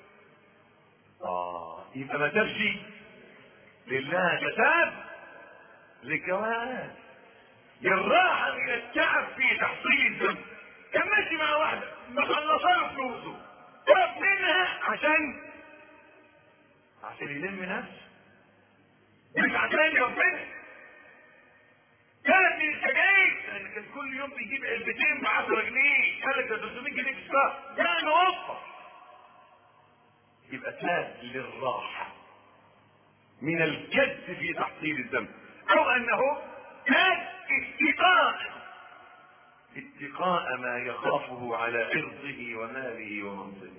Speaker 1: يبقى ما تبشي لله، ده تاب للجواز، للراحة من التعب في تحصيل الذنب. كان ماشي مع واحدة مخلصة له فلوسه، تاب منها عشان يلم نفسه، مش عشان ربنا. كانت من السجاير لان كان كل يوم بيجيب علبتين ب 10 جنيه، قال لك ده 300 جنيه في الشهر، لا نوفر. يبقى تاب للراحة من الجد في تحصيل الذنب. او انه تاب اتقاء ما يخافه على عرضه وماله ومنصبه.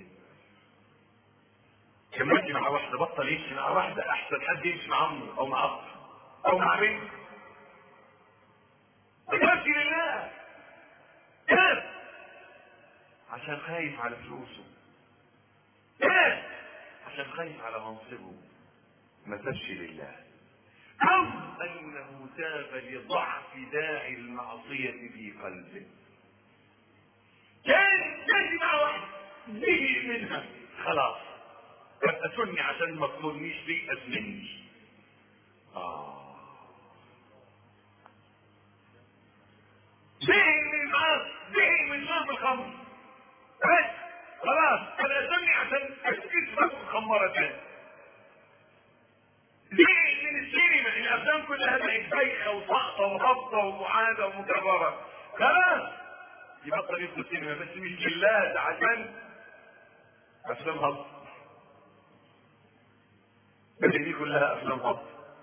Speaker 1: كان ماشي مع واحدة، بطل يمشي مع واحدة، احسن حد يمشي مع عمه او مع اخته او مع بنته. بتمشي لله، تاب عشان خايف على فلوسه، تاب عشان خايف على منصبه، ما تبشي لله. او انه تاب لضعف داعي المعصية في قلبه. كان ماشي مع واحد زهق منها، خلاص أسني عشان ما تظلمنيش بيه، أسنني. زهق من المعاصي، زهق من شرب الخمر، بس خلاص أنا أسني عشان أسكت الخمارة تاني. زهق من السينما، الأفلام كلها بقت بايخة وساقطة وهابطة ومعادة ومكررة، خلاص يبطل يدخل السينما، بس مش لله، ده عشان أفلام هابطة. بس دي كلها افلام هابطه.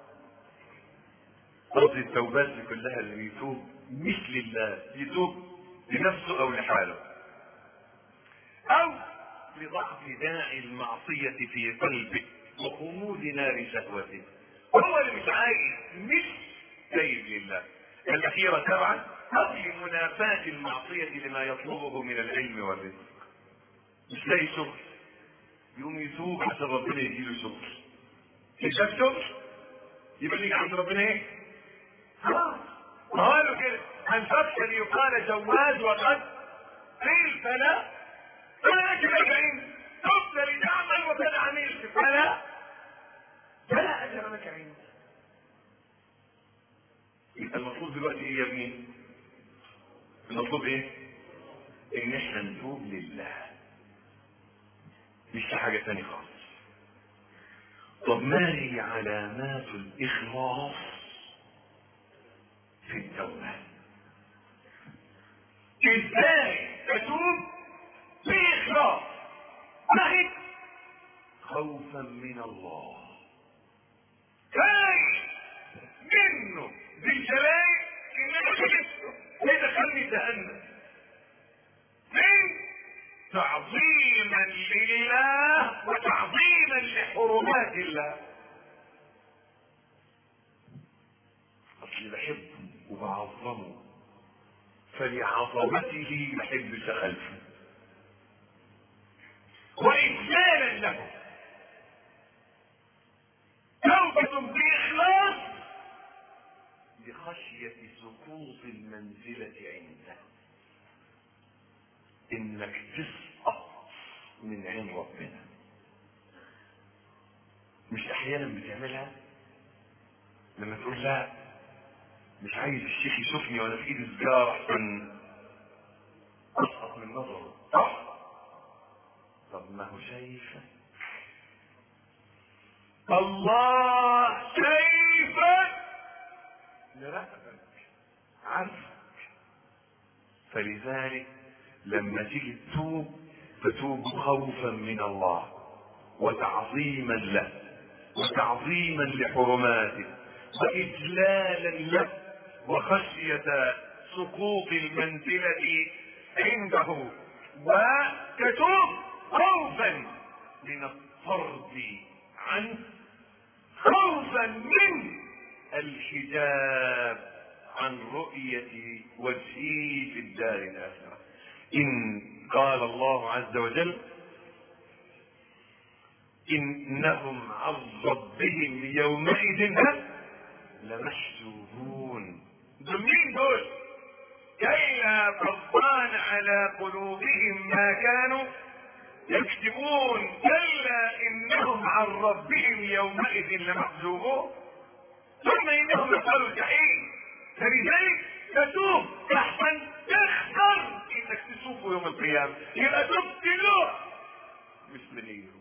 Speaker 1: قصدي التوبات دي كلها اللي يتوب مش لله، يتوب لنفسه او لحاله، او لضعف داعي المعصيه في قلبه وخمود نار شهوته. هو اللي مش عايز، مش سيد لله. الاخيره طبعا قبل منافاه المعصيه لما يطلبه من العلم والرزق. مش لاقي شغل يقوم يتوب عشان ربنا يديله شغل.
Speaker 2: شفتم؟ يبقى ليك عند ربنا ايه؟ خلاص. قالوا كده انفقت ليقال جواز وقد قيل فلا لك عند تبت لتعمل وقد عملت فلا اجر لك عند. يبقى المفروض دلوقتي ايه يا ابني؟ المفروض ايه؟ ان احنا نتوب لله، مش حاجه ثانيه خالص. طب ما هي علامات الاخلاص في التوبه؟ ازاي تتوب باخلاص؟ نهي خوفا من الله، خايف منه بالجلال ان انا خلفته هيدخلني جهنم. من تعظيما لله وتعظيما لحرمات الله. اصلي بحبه وبعظمه فلعظمته ما احبش اخلفه واجلالا له. توبة باخلاص بخشية سقوط المنزلة عنده، انك تسقط من عين ربنا. مش احيانا بتعملها لما تقول لا مش عايز الشيخ يشوفني وانا في ايدي سجارة احسن اسقط من نظره، صح؟ طب ما هو شايفك، الله شايفك لرقبك عارفك. فلذلك لما تيجي تتوب خوفا من الله وتعظيما له وتعظيما لحرماته واجلالا له وخشية سقوط المنزلة عنده، وتتوب خوفا من الطرد عنه، خوفا من الحجاب عن رؤية وجهه في الدار الآخرة. إن قال الله عز وجل إنهم عن ربهم يومئذ لمحجوبون. دول مين دول؟ كلا ربان على قلوبهم ما كانوا يكتبون كلا إنهم عن ربهم يومئذ لمحجوبون ثم إنهم يقالوا الجحيم. فلذلك تتوب احسن تخسر انك تشوفه يوم القيامة، يبقى تبت له مش لغيره.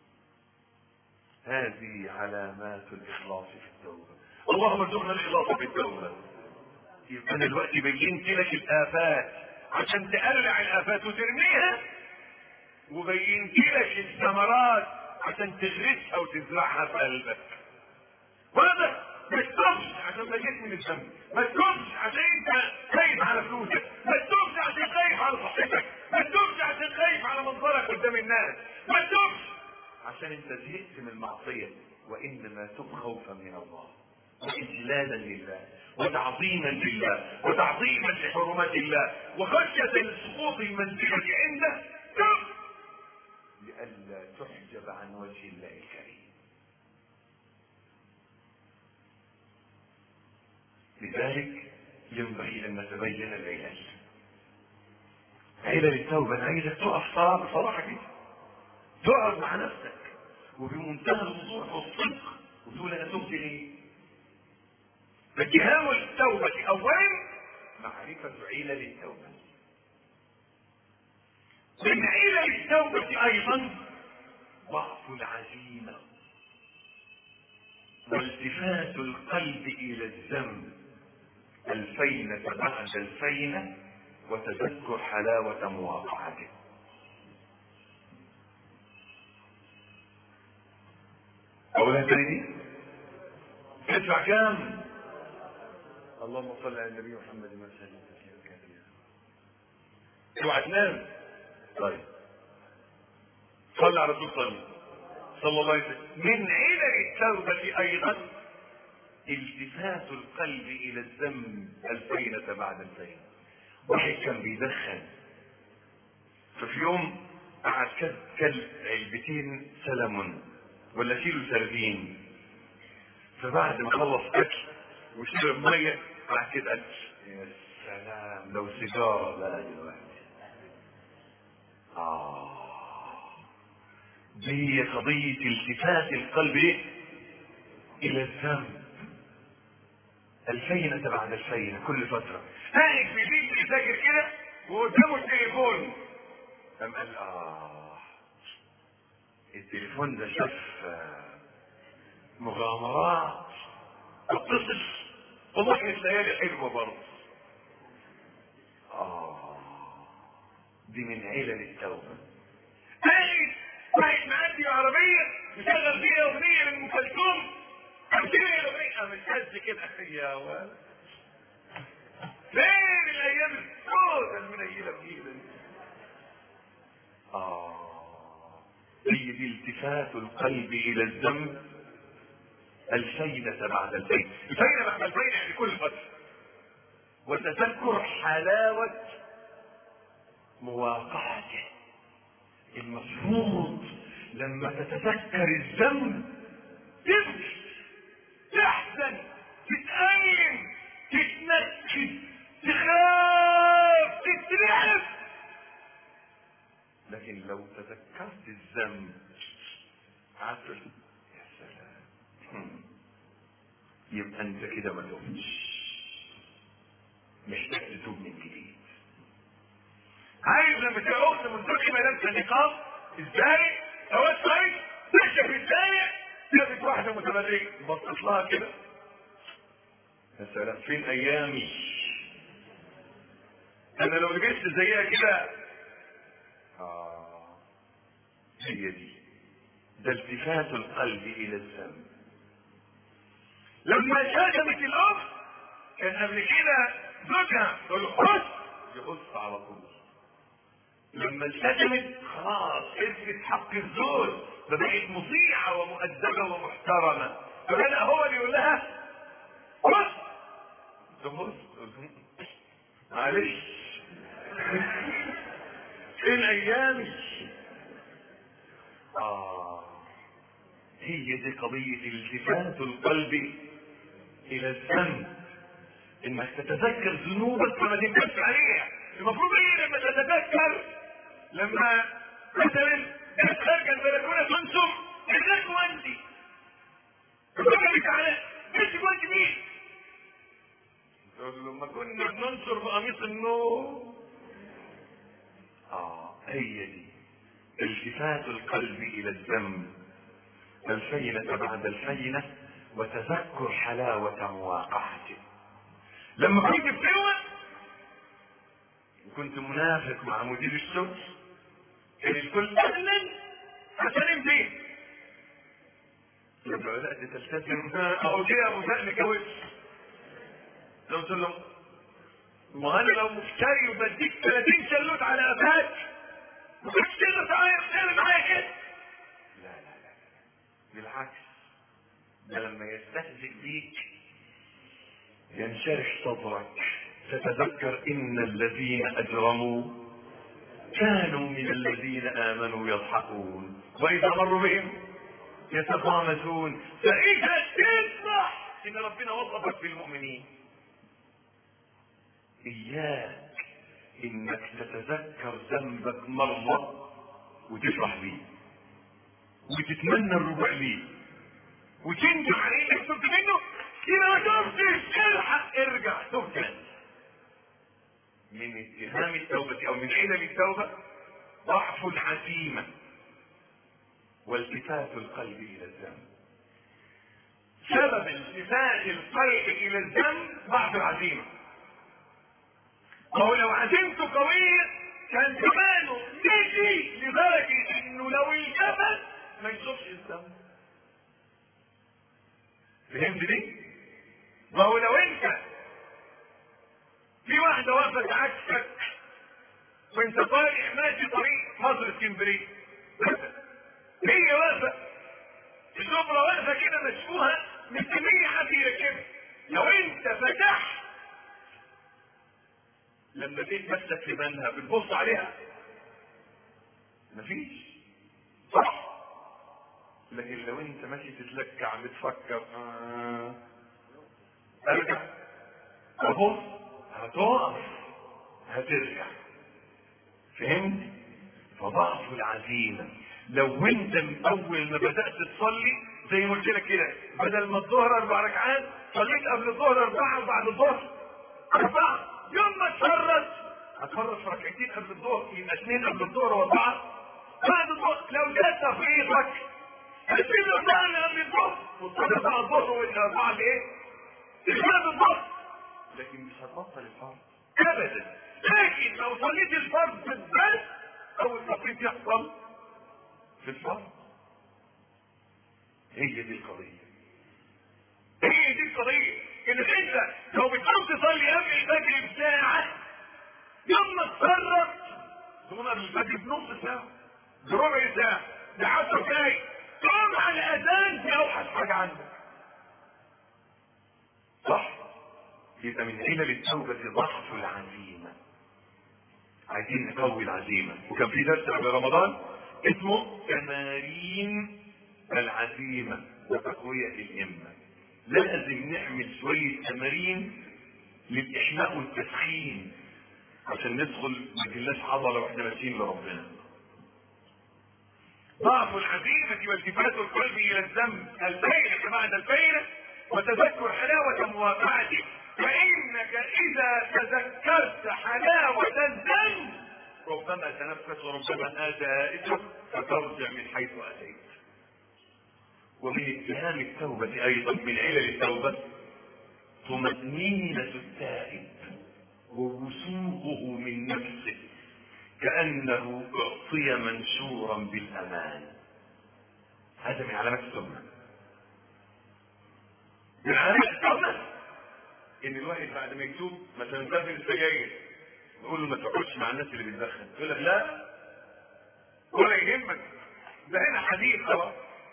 Speaker 2: هذه علامات الاخلاص في التوبة. اللهم ارزقنا الاخلاص في التوبة. يبقى انا دلوقتي بينت لك الافات عشان تقلع الافات وترميها، وبينت لك الثمرات عشان تغرسها وتزرعها في قلبك. وهذا ما تتوبش عشان بقيت من الذنب، ما تتوبش عشان انت خايف على فلوسك، ما تتوبش عشان خايف على صحتك، ما تتوبش عشان خايف على منظرك قدام الناس، ما تتوبش عشان انت زهقت من المعصية، وانما تب خوفا من الله واجلالا لله وتعظيما لله وتعظيما لحرمات الله وخشية لسقوط المنزلة عنده، تب لئلا تحجب عن وجه الله الكريم. لذلك ينبغي ان نتبين العلاج. علل التوبه انا عايزك تقف بصراحه كده، تقعد مع نفسك وبمنتهى الوضوح والصدق وتقول انا تبت ليه. فاتهام التوبه اولا معرفه علل التوبه. من علل التوبه ايضا ضعف العزيمه والتفات القلب الى الذنب الفينة بعد الفينة وتذكر حلاوة مواقعته. أولا تريدي تدفع كام؟ اللهم صل على النبي محمد وسلم تسليما كثيرا. اوعى تنام. طيب صل على رسول صلى الله عليه وسلم. من علل التوبة أيضا التفات القلب الى الذنب الفينة بعد الفينة. واحد كان بيدخن، ففي يوم قعد كل علبتين سلمون ولا كيلو سردين فبعد ما خلص اكل وشرب ميه راح كده قال يا سلام لو سيجاره بقى دلوقتي. دي قضيه التفات القلب ايه؟ الى الذنب. الفينة بعد الفينة كل فترة قاعد في بيت بيذاكر كده وقدامه التليفون، قام قال التليفون ده شاف مغامرات اتصل وضحت ليالي حلوة برضه. دي من علل التوبة. قاعد معدي عربية يشغل فيها أغنية من أم كلثوم، أغنية مش حد كده يا ولد. فين الأيام السوداء المنيلة بإيدك؟ هي دي التفات القلب إلى الذنب. الفينة بعد الفينة، الفينة بعد الفينة يعني كل فترة، وتذكر حلاوة مواقعته. المفروض لما تتذكر الذنب تبكي، تحزن، تتألم، تتنكد، تخاف، تترعب. لكن لو تذكرت الذنب عسل يا سلام، يبقى انت كده ما تقومش، محتاج تتوب من جديد. عايز لما تبقى اخت منتقمه لابسه نقاب ازاي؟ اول كويس ماشيه في الدنيا جابت واحده متبرجه بصت لها كده يا سلام فين ايامي؟ انا لو لبست زيها كده. هي دي ده التفات القلب الى الذنب. لما شتمت الاخت كان قبل كده زوجها تقول له خش يخص على طول. لما التزمت خلاص اثبت حق الزوج فبقت مطيعه ومؤدبه ومحترمه، فبدا هو اللي يقول لها بص تبص معلش فين ايامي؟ هي دي قضيه التفات القلب الى الذنب، انك تتذكر ذنوبك فما تنكبش عليها. المفروض ايه لما تتذكر؟ لما مثلا خارج البلكونه تنصب الناس وانتي تقول على ايش وانت مين؟ تقول لما كنا بننصر بقميص النوم. هي دي التفات القلب الى الذنب. الفينة بعد الفينة وتذكر حلاوة مواقعته. لما كنت في اول كنت منافق مع مدير الشغل كان الكل اهلا عشان فيه لما بدات تلتزم اقول كده ابو سهل كويس لو قلت له ما انا لو مفتري وبديك 30 شلوت على قفاك ما كنتش تقدر تعمل معايا كده. لا بالعكس، ده لما يستهزئ بيك ينشرح صدرك تتذكر ان الذين اجرموا كانوا من الذين امنوا يضحكون واذا مروا بهم يتغامزون. فاذا تفرح ان ربنا وصفك بالمؤمنين. اياك انك تتذكر ذنبك مره وتفرح بيه وتتمنى الرجوع ليه وتندم عليه انك تبت منه. إذا ما تبتش الحق ارجع تبتل. من اتهام التوبة او من علل التوبة ضعف العزيمة والتفات القلب الى الذنب. سبب التفات القلب الى الذنب ضعف العزيمة. وهو لو عزيمته قوية كان زمانه نجي لدرجة انه لو التفت ما يشوفش الذنب. فهمت دي؟ وهو لو انت في واحدة وقفت عكسك وانت طالع ماشي طريق مصر اسكندريه هي واقفة الزبرة واقفة كده مشفوها مستنية حد يركبها. لو انت فتحت لما تتمسك في بالها بتبص عليها مفيش صح.
Speaker 1: لكن لو انت ماشي تتلكع بتفكر ارجع ابص هتقف هترجع. فهمت؟ فضعف العزيمة. لو انت من اول ما بدأت تصلي زي ما قلت لك كده، بدل ما الظهر 4 ركعات صليت قبل الظهر 4 وبعد الظهر 4، يوم ما هتفرط في ركعتين قبل الظهر، يبقى 2 قبل الظهر و4 بعد الظهر. لو جت تفريطك هتسيب 4 اللي قبل الظهر وتصلي 4 الظهر وال4 الايه؟ اللي بعد الظهر. لكن مش هتبطل الفرض ابدا. لكن لو صليت الفرض بالذات اول تفريط يحصل في الفرض. هي دي القضية، هي دي القضية. انك انت لو بتقوم تصلي قبل الفجر بساعة، يوم ما تفرط تقوم قبل الفجر بنص ساعة، بربع ساعة، ب10 دقايق، تقوم على الاذان دي اوحش حاجة عندك. صح؟ يبقى من علل التوبة ضعف العزيمة. عايزين نقوي العزيمة. وكان في درس قبل رمضان اسمه تمارين العزيمة وتقوية الهمة. لازم نعمل شوية تمارين للإحماء والتسخين عشان ندخل ما جلناش عضلة واحنا ماشيين لربنا. ضعف العزيمة والتفات القلب إلى الذنب البينة بعد البينة وتذكر حلاوة موافعته. فإنك إذا تذكرت حلاوة الذنب ربما تنفس وربما آتى فترجع من حيث أتيت. ومن اتهام التوبة أيضا من علل التوبة طمأنينة التائب ووثوقه من نفسه كأنه أعطي منشورا بالأمان. هذا من علامات التوبة. من علامات التوبة ان الواحد بعد ما يتوب مثلا كافر السجاير نقول له ما تقعدش مع الناس اللي بتدخن، يقول لك لا ولا يهمك ده هنا حديث خلاص.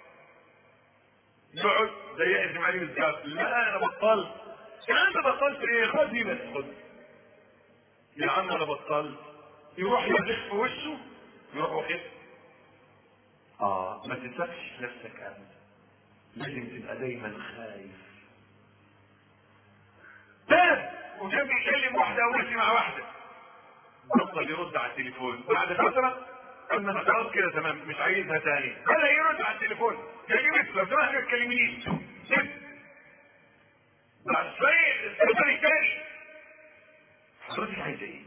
Speaker 1: يقعد زي يعزم عليه بالزكاة، لا انا بطلت. يا عم بطلت ايه؟ خدني بس خد. يا عم انا بطلت. يروح يزخ في وشه يروح وحيد. ما تسكش نفسك ابدا، لازم تبقى دايما خايف. تاب وكان بيكلم واحدة وماشي مع واحدة، بطل يرد على التليفون. بعد فترة قلنا انا خلاص كده تمام مش عايزها تاني، بدأ يرد على التليفون. يا جماعة لو سمحت ما تكلمنيش. بعد شوية التليفون التاني، حضرتك عايزة ايه؟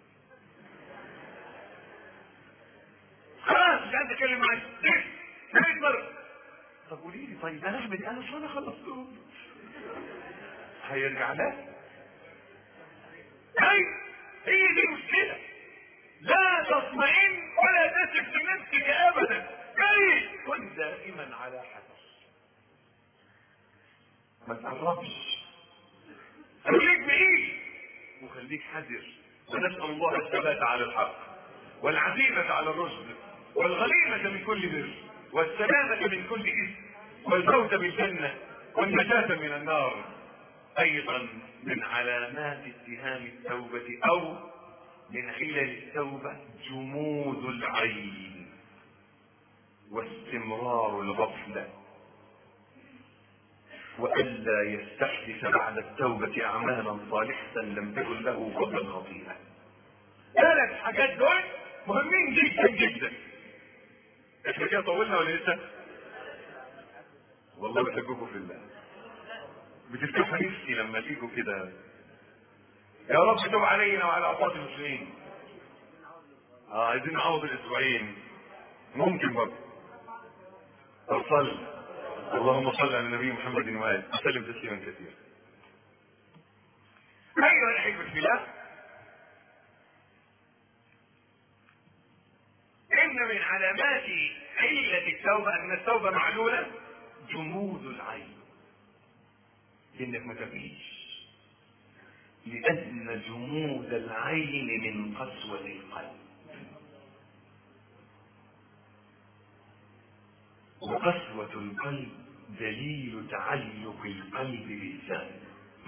Speaker 1: خلاص مش عايز اتكلم معاك. ثالث مرة، طب قولي لي طيب انا اعمل ايه؟ انا اصلا خلصتهم. هيرجع لها. هي دي المشكلة. لا تطمئن ولا تثق في نفسك ابدا. كن دائما على حذر، ما تقربش، خليك بعيد وخليك حذر. ونسأل الله الثبات على الحق والعزيمة على الرشد والغنيمة من كل بر والسلامة من كل إثم والفوز بالجنة والنجاة من النار. أيضا من علامات اتهام التوبة أو من علل التوبة جمود العين واستمرار الغفلة، وألا يستحدث بعد التوبة أعمالا صالحة لم تكن له قبل الخطيئة. 3 حاجات دول مهمين جدا جدا. احنا كده طولنا ولا لسه؟ والله بحبكم في الله. بتفتح نفسي لما تيجوا كده. يا رب تب علينا وعلى أوقات المسلمين. عايزين نعوض الأسبوعين ممكن برضه. صل اللهم صل على النبي محمد وآله وسلم تسليما كثيرا. أيها الأحبة في الله، إن من علامات علة التوبة أن التوبة معلولة جمود العين، إنك ما تبكيش، لأن جمود العين من قسوة القلب، وقسوة القلب دليل تعلق القلب بالذنب.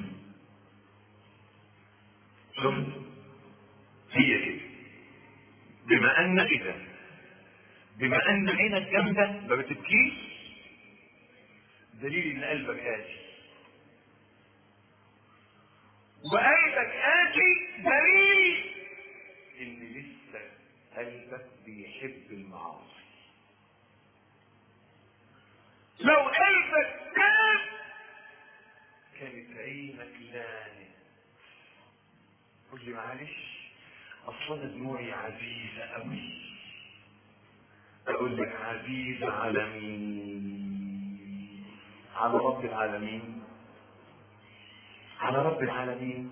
Speaker 1: شفت؟ هي كده. بما أن عينك جامدة ما بتبكيش،
Speaker 2: دليل ان قلبك قاسي. وقلبك قاسي دليل ان لسه قلبك بيحب المعاصي. لو قلبك كان كانت عينك لانت. قول لي معلش اصلا دموعي عزيزه قوي. اقول لك عزيزه على مين؟ على رب العالمين. على رب العالمين.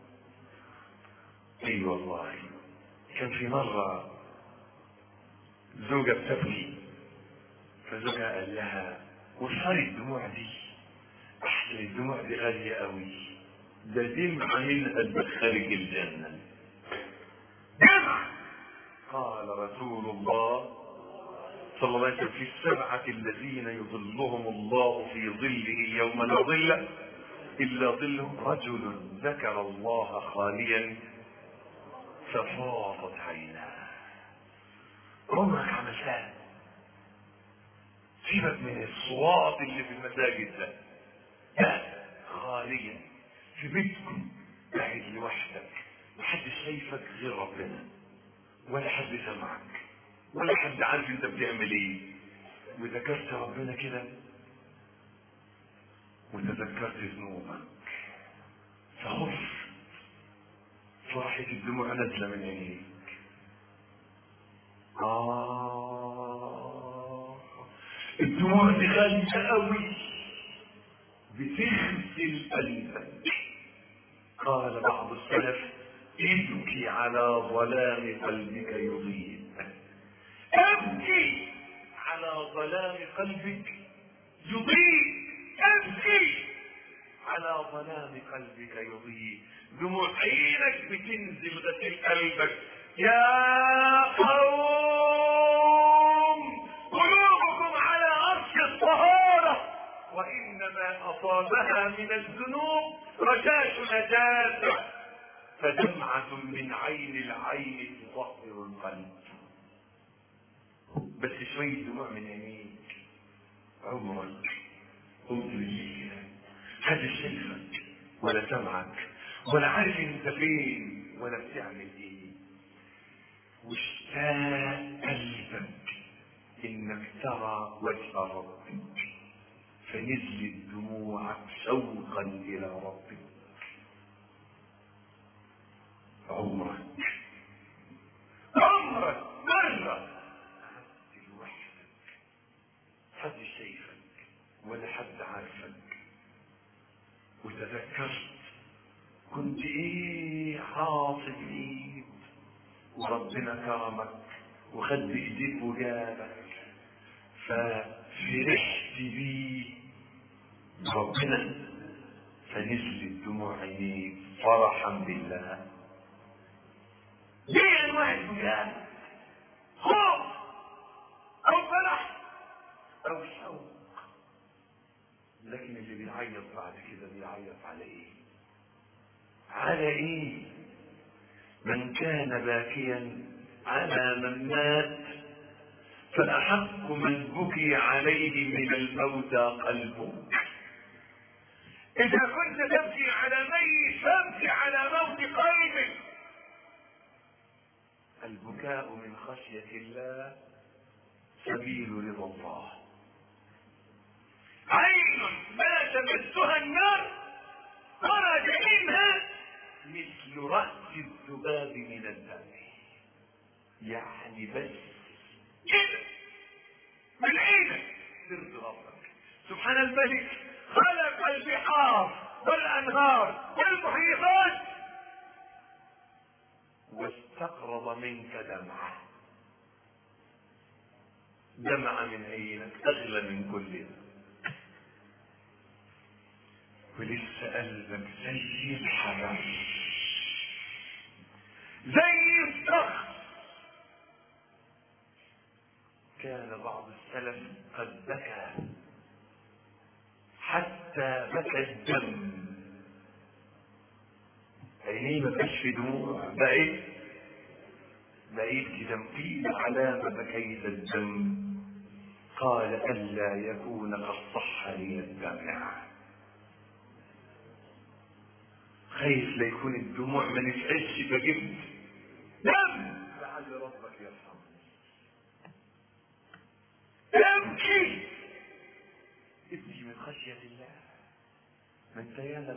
Speaker 2: اي والله كان في مره زوجة بتبكي، فزوجها قال لها وصلي الدموع دي، احسن الدموع دي غالية قوي، ده دمعة منها تدخلك الجنة. دمعة. قال رسول الله صلى الله عليه وسلم في السبعة الذين يظلهم الله في ظله يوم لا ظل إلا ظله رجل ذكر الله خاليا ففاضت عيناه. عمرك عملتها؟ سيبك من الصوات اللي في المساجد ده. لا، خاليا في بيتكم قاعد لوحدك، محدش شايفك غير ربنا، ولا حد سمعك، ولا حد عارف انت بتعمل ايه، وذكرت ربنا كده وتذكرت ذنوبك فخفت، فرحت الدموع نازله من عينيك. الدموع دي غالية قوي، بتغسل قلبك. قال بعض السلف ابكي على ظلام قلبك يضيء. ابكي على ظلام قلبك يضيء. ابكي على ظلام قلبك يضيء. دموع عينك بتنزل غسل قلبك. يا قوم قلوبكم على عرش الطهارة، وإنما أصابها من الذنوب رشاش نجاسة، فدمعة من عين العين تطهر القلب. بس شوية دموع من عينيك، عمرك قمت بالليل محدش شايفك ولا سمعك ولا عارف انت فين ولا بتعمل ايه، واشتاق قلبك انك ترى وجه ربك، فنزلت دموعك شوقا الى ربك. عمرك مرة قعدت لوحدك حد شايفك ولا حد عارفك وتذكرت كنت ايه عاطل ايد وربنا كرمك وخد ايديك وجابك، ففرحت بيه ربنا فنزلت دموع عينيك فرحا بالله. ليه انواع البكاء؟ خوف او فرح او شوق. لكن اللي بيعيط بعد كده بيعيط على ايه؟ على ايه؟ من كان باكيا على من مات فأحق من بكي عليه من الموتى قلبك. إذا كنت تبكي على ميت فابكي على موت قلبك. البكاء من خشية الله سبيل رضا الله. عين ما تمسها النار خرج منها مثل رأس الذباب من الدم. يعني بس كده من عينك ترضي ربك. سبحان الملك خلق البحار والأنهار والمحيطات واستقرض منك دمعة. دمعة من عينك أغلى من كل ده، ولسه قلبك زي الحجر زي الصخر. كان بعض السلف قد بكى حتى بكى الدم. عينيه ما بقاش في دموع، بقيت كده في علامة بكيت الدم. قال ألا يكون قد صح لي الدمع. خايف لا يكون الدموع ما نفعلش فجبت دم لعل ربك يرحمني. ابكي ابكي من خشية الله. ما انت يانا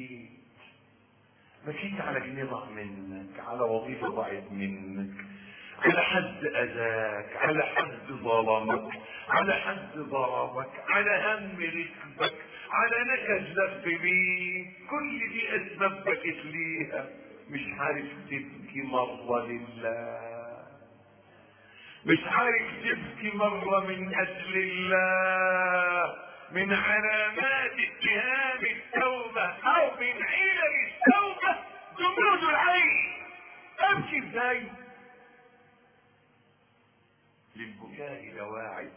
Speaker 2: بكيت على جنيه ضاع منك، على وظيفة ضاعت منك، على حد اذاك، على حد ظلمك، على حد ضربك، على هم ركبك، على نكد لف بيك. كل دي اسباب بكيت ليها. مش عارف تبكي مرة لله، مش عارف تبكي مرة من اجل الله. من علامات اتهام التوبة او من علل التوبة جمود العين. ابكي ازاي؟ للبكاء دواعي.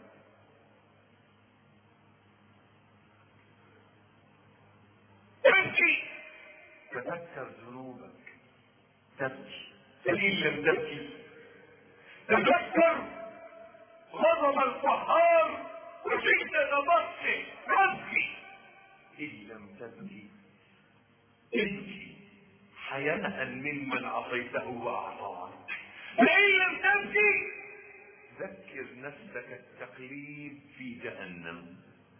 Speaker 2: ابكي تذكر ذنوبك تبكي، فإن لم تبكي تذكر غضب القهار وشدة بطشه تبكي. إن لم تبكي ابكي حياء ممن عصيته وأعطاك. فإن لم تبكي ذكر نفسك التقليد في جهنم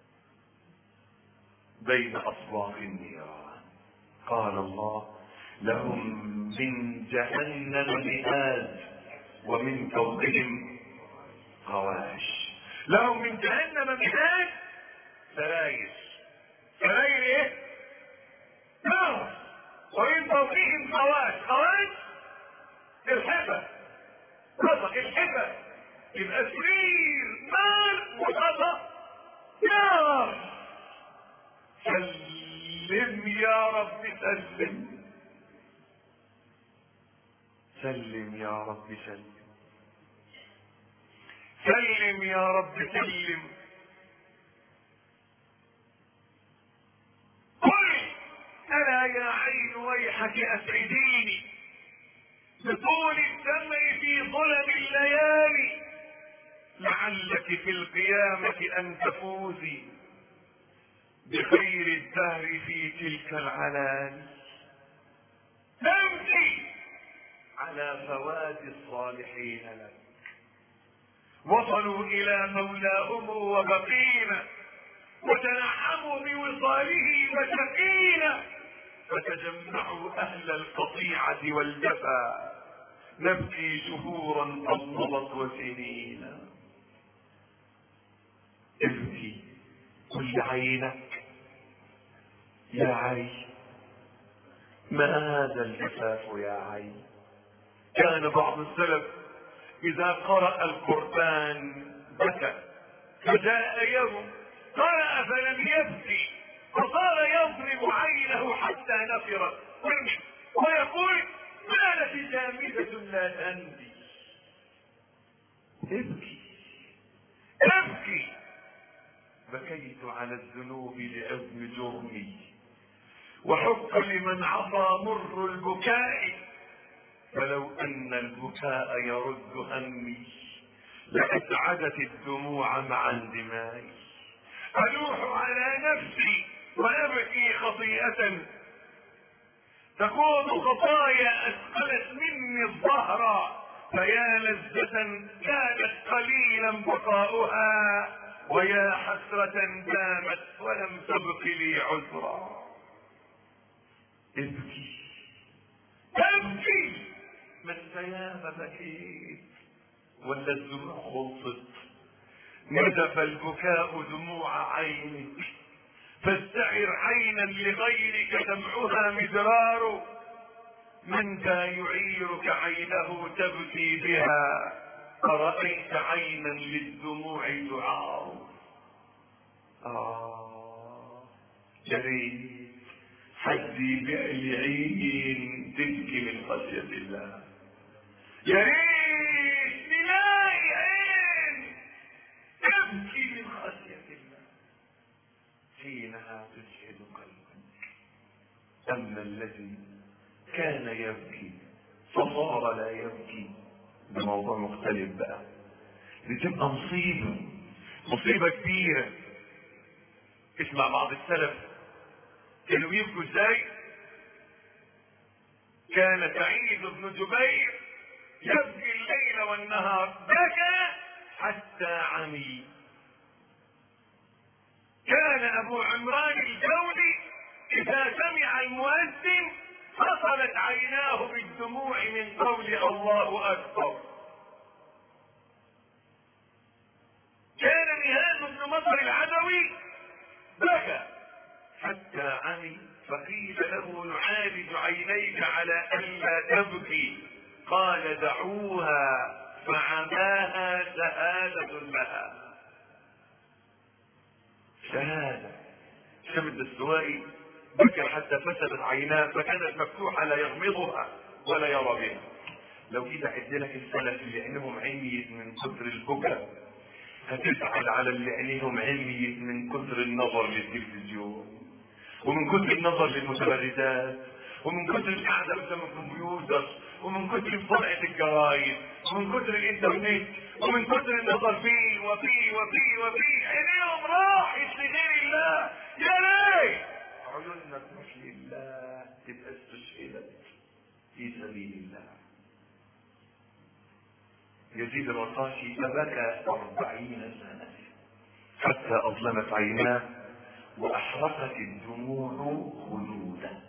Speaker 2: بين أصواف النيران. قال الله لهم من جهنم مهاد ومن فوقهم غواش. لهم من جهنم مهاد سراير. سراير ايه؟ نار. ومن فوقهم غواش. غواش الحبة. رضا الحبة يبقى سرير نار وغضا نار. سلم يا رب سلم. سلم يا رب سلم. سلم يا رب سلم. قل ألا يا عين ويحك أسعديني بطول الدمع في ظلم الليالي لعلك في القيامة أن تفوزي بخير الدهر في تلك العلالي. تبكي على فوات الصالحين لك وصلوا إلى مولاهم وبقينا وتنعموا بوصاله وسكينة فتجمعوا أهل القطيعة والجفا. نبكي شهورا أضلت وسنين. ابكي كل عينك يا عين. ما هذا الجفاف يا عين. كان بعض السلف إذا قرأ القرآن بكى، فجاء يوم قرأ فلم يبكي فصار يضرب عينه حتى نفرت منه ويقول مالت جامدة لا تندي. ابكي ابكي. بكيت على الذنوب لعظم جرمي وحق لمن عصى مر البكاء. فلو أن البكاء يرد همي لأسعدت الدموع مع اندمائي. ألوح على نفسي وأبكي خطيئة تكون خطايا أثقلت مني الظهر. فيا لذة كانت قليلا بقاؤها ويا حسرة دامت ولم تبق لي عذرا. ابكي ابكي. ما السيامة بكيت ولا الدموع خلصت. نزف البكاء دموع عينك فاستعر عينا لغيرك دمعها مدرار. من ذا يعيرك عينه تبكي بها أرأيت عينا للدموع تعار. يا ريت حد يبيع لي عين تبكي من خشية الله. يا ريت نلاقي عين تبكي من خشية الله. حينها تسعد قلبك. أما الذي كان يبكي فصار لا يبكي، ده موضوع مختلف بقى. بتبقى مصيبة مصيبة كبيرة. اسمع بعض السلف كانوا يبكوا ازاي. كان سعيد بن جبير يبكي الليل والنهار، بكى حتى عمي. كان ابو عمران الجولي اذا سمع المؤذن فصلت عيناه بالدموع من قول الله اكبر. كان نهاد بن مطر العدوي بكى حتى عمي، فقيل له نعالج عينيك على الا تبكي، قال دعوها فعماها شهادة لها. شهادة. شمد السوائي بكى حتى فسدت عيناه فكانت مفتوحة لا يغمضها ولا يرى بها. لو جيت اعد لك السلف اللي عينهم عميت من كثر البكاء هتزعل على اللي عينيهم عميت من كثر النظر للتلفزيون، ومن كثر النظر للمتبرجات، ومن كثر القعده قدام الكمبيوتر، ومن كثر مطالعه الجرايد، ومن كثر الانترنت، ومن كثر النظر فيه وفيه وفيه وفيه. عينيهم راحت لغير الله. يا ريت عيوننا تروح لله تبقى استشهدت في سبيل الله. يزيد الرقاشي فبكى 40 سنة حتى أظلمت عيناه وأحرقت الدموع خدودا.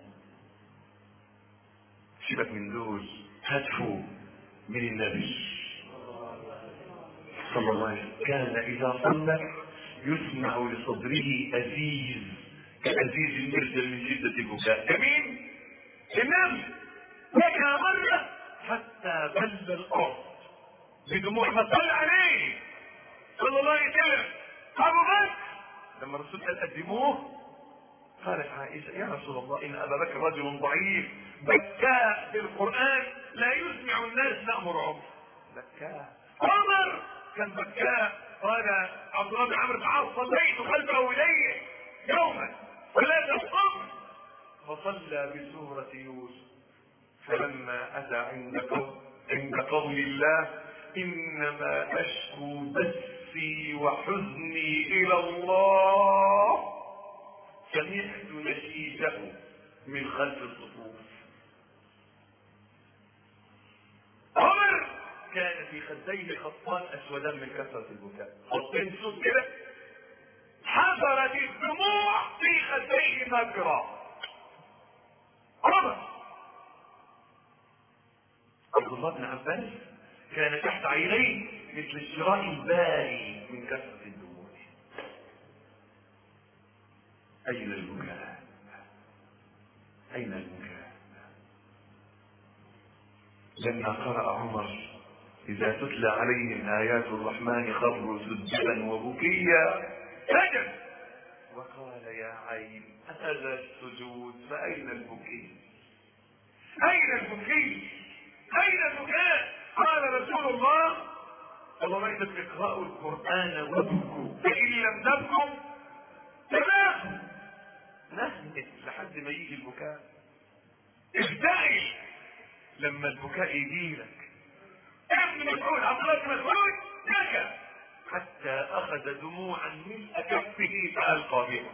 Speaker 2: سيبك من دول، هاتفوا من النبي صلى الله عليه وسلم. كان إذا صلى يسمع لصدره أزيز كأزيز المرسل من شدة البكاء. كمين؟ النبي بكى مرة حتى بل الأرض بدموع ما صلى عليه صلى الله عليه وسلم. أبو بكر لما الرسول قال قدموه قالت عائشة يا رسول الله إن أبا بكر رجل ضعيف بكاء بالقرآن لا يسمع الناس نأمر عمر. بكاء. عمر كان بكاء. قال عبد الله بن عمرو بن العاص صليت خلفه إليه يوما صلاة الصبح فصلى بسورة يوسف فلما أتى عند قول الله إنما أشكو بثي وحزني إلى الله سمعت نشيده من خلف الصفوف. عمر كان في خديه خطان أسودان من كثرة البكاء، خطين سود كده حفرت الدموع في خديه مجرى. عمر. عبد الله بن عباس كان تحت عينيه مثل الشراء الباري من كثرة الدموع. أين البكاء؟ أين البكاء؟ لما قرأ عمر إذا تتلى عليهم آيات الرحمن خروا سجدا وبكيا سجد وقال يا عين هذا السجود فأين البكي؟ أين البكي؟ أين البكاء؟ قال رسول الله صلى الله عليه وسلم اقرأوا القرآن وابكوا فإن لم تبكوا تباكوا. نهدت لحد ما يجي البكاء. ابدأي لما البكاء يجيلك. ابن مسعود عبد الله بن مسعود بكى حتى أخذ دموعا من كفه فألقى بها.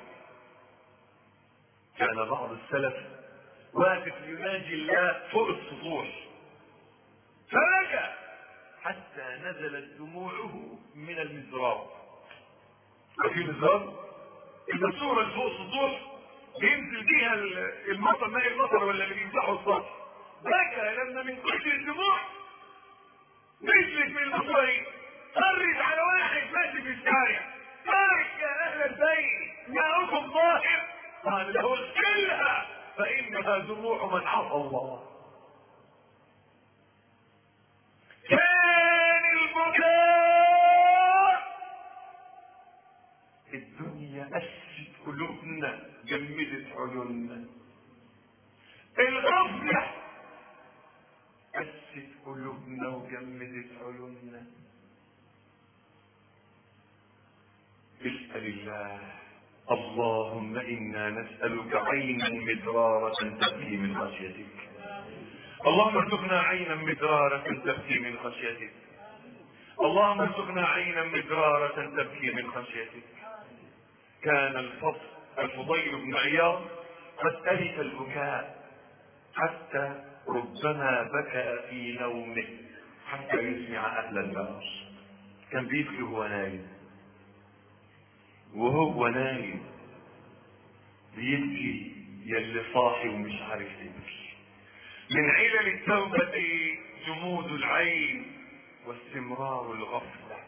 Speaker 2: كان بعض السلف واقف يناجي الله فوق السطوح فبكى حتى نزلت دموعه من المزراب. وفي المزراب الصورة اللي فوق السطوح بينزل بيها المطر، ماء المطر ولا اللي بيمسحوا السطح. بكى لما من كل الدموع نزلت من المطرين خرج على واحد ماشي في الشارع بارك يا اهل البيت ماؤكم ظاهر. قال له اغسلها فانها دموع من عصى الله. كان البكاء الدنيا أسد قلوبنا جمدت عيوننا. الغفلة أسد قلوبنا وجمدت عيوننا. اسأل الله اللهم إنا نسألك عينا مدرارة تبكي من خشيتك. اللهم ارزقنا عينا مدرارة تبكي من خشيتك.
Speaker 1: اللهم ارزقنا عينا مدرارة تبكي من خشيتك. كان الفضيل بن عياض قد ألف البكاء حتى ربما بكى في نومه حتى يسمع أهل البار. كان بيبكي وهو نايم، وهو نايم بيبكي يلي صاحي ومش عارف يبكي. من علل التوبة جمود العين واستمرار الغفلة،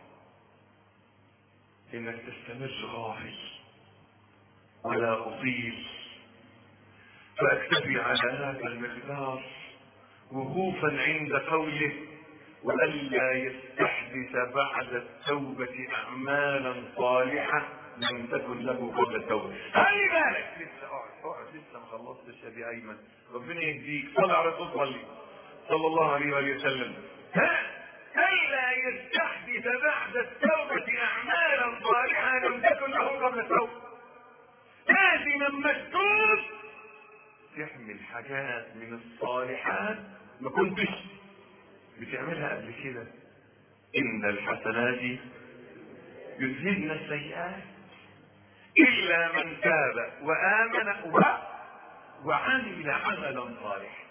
Speaker 1: انك تستمر غافل ولا اطيل. فاكتفي على هذا المقدار وقوفا عند قوله والا يستحدث بعد التوبة اعمالا صالحة لم تكن له قبل التوبة. خلي بالك، لسه اقعد لسه ما خلصتش يا ابي ايمن، ربنا يهديك. صلى على الرسول صلى الله عليه وآله وسلم. ألا يستحدث بعد التوبة أعمالا صالحة لم تكن له قبل التوبة. لازم لما تتوب تحمل حاجات من الصالحات ما كنتش بتعملها قبل كده. إن الحسنات يذهبن السيئات إلا من تاب وآمن وعمل عملا صالحا.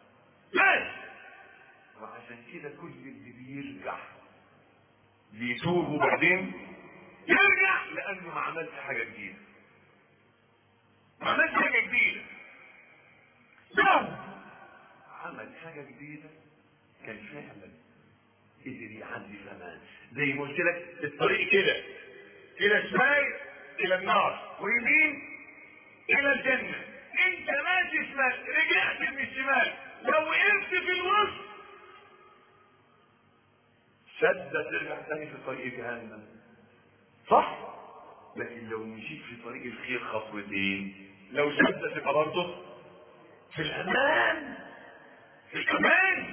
Speaker 1: وعشان كده كل اللي بيرجع بيتوب وبعدين يرجع لانه ما عملش حاجه جديده. ما عملش حاجه جديده. لو عمل حاجه جديده كان فعلا قدر يعدي زمان. زي ما قلت لك الطريق كده شمال الى النار ويمين الى الجنه. انت ماشي شمال رجعت من الشمال، لو وقفت في الوسط شدة ترجع تاني في طريق جهنم، صح؟ لكن لو مشيت في طريق الخير خطوتين، لو شدة تبقى برضه في الأمان، في الأمان.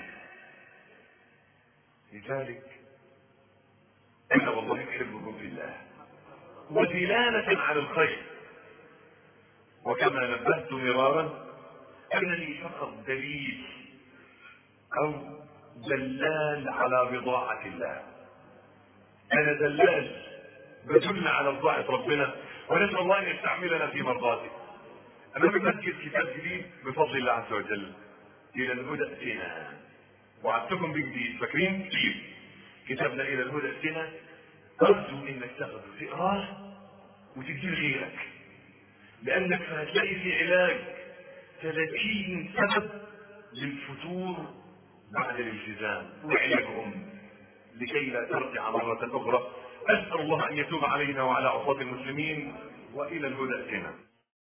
Speaker 1: لذلك أنا والله أحبكم في الله ودلالة على الخير. وكما نبهت مرارا أنني فقط دليل أو دلال على بضاعة الله. أنا دلال بدل على بضاعة ربنا، ونسأل الله أن يستعملنا في مرضاته. أنا بمسجد كتاب جديد بفضل الله عز وجل إلى الهدى ائتنا. وعدتكم بجديد، فاكرين كتابنا إلى الهدى ائتنا. أرجو إنك تاخذ تقراه وتديه لغيرك، لأنك هتلاقي في علاج 30 سبب للفتور بعد الالتزام وعلاجهم لكي لا ترجع مرة أخرى. أسأل الله أن يتوب علينا وعلى عصاة المسلمين. وإلى الهدى ائتنا.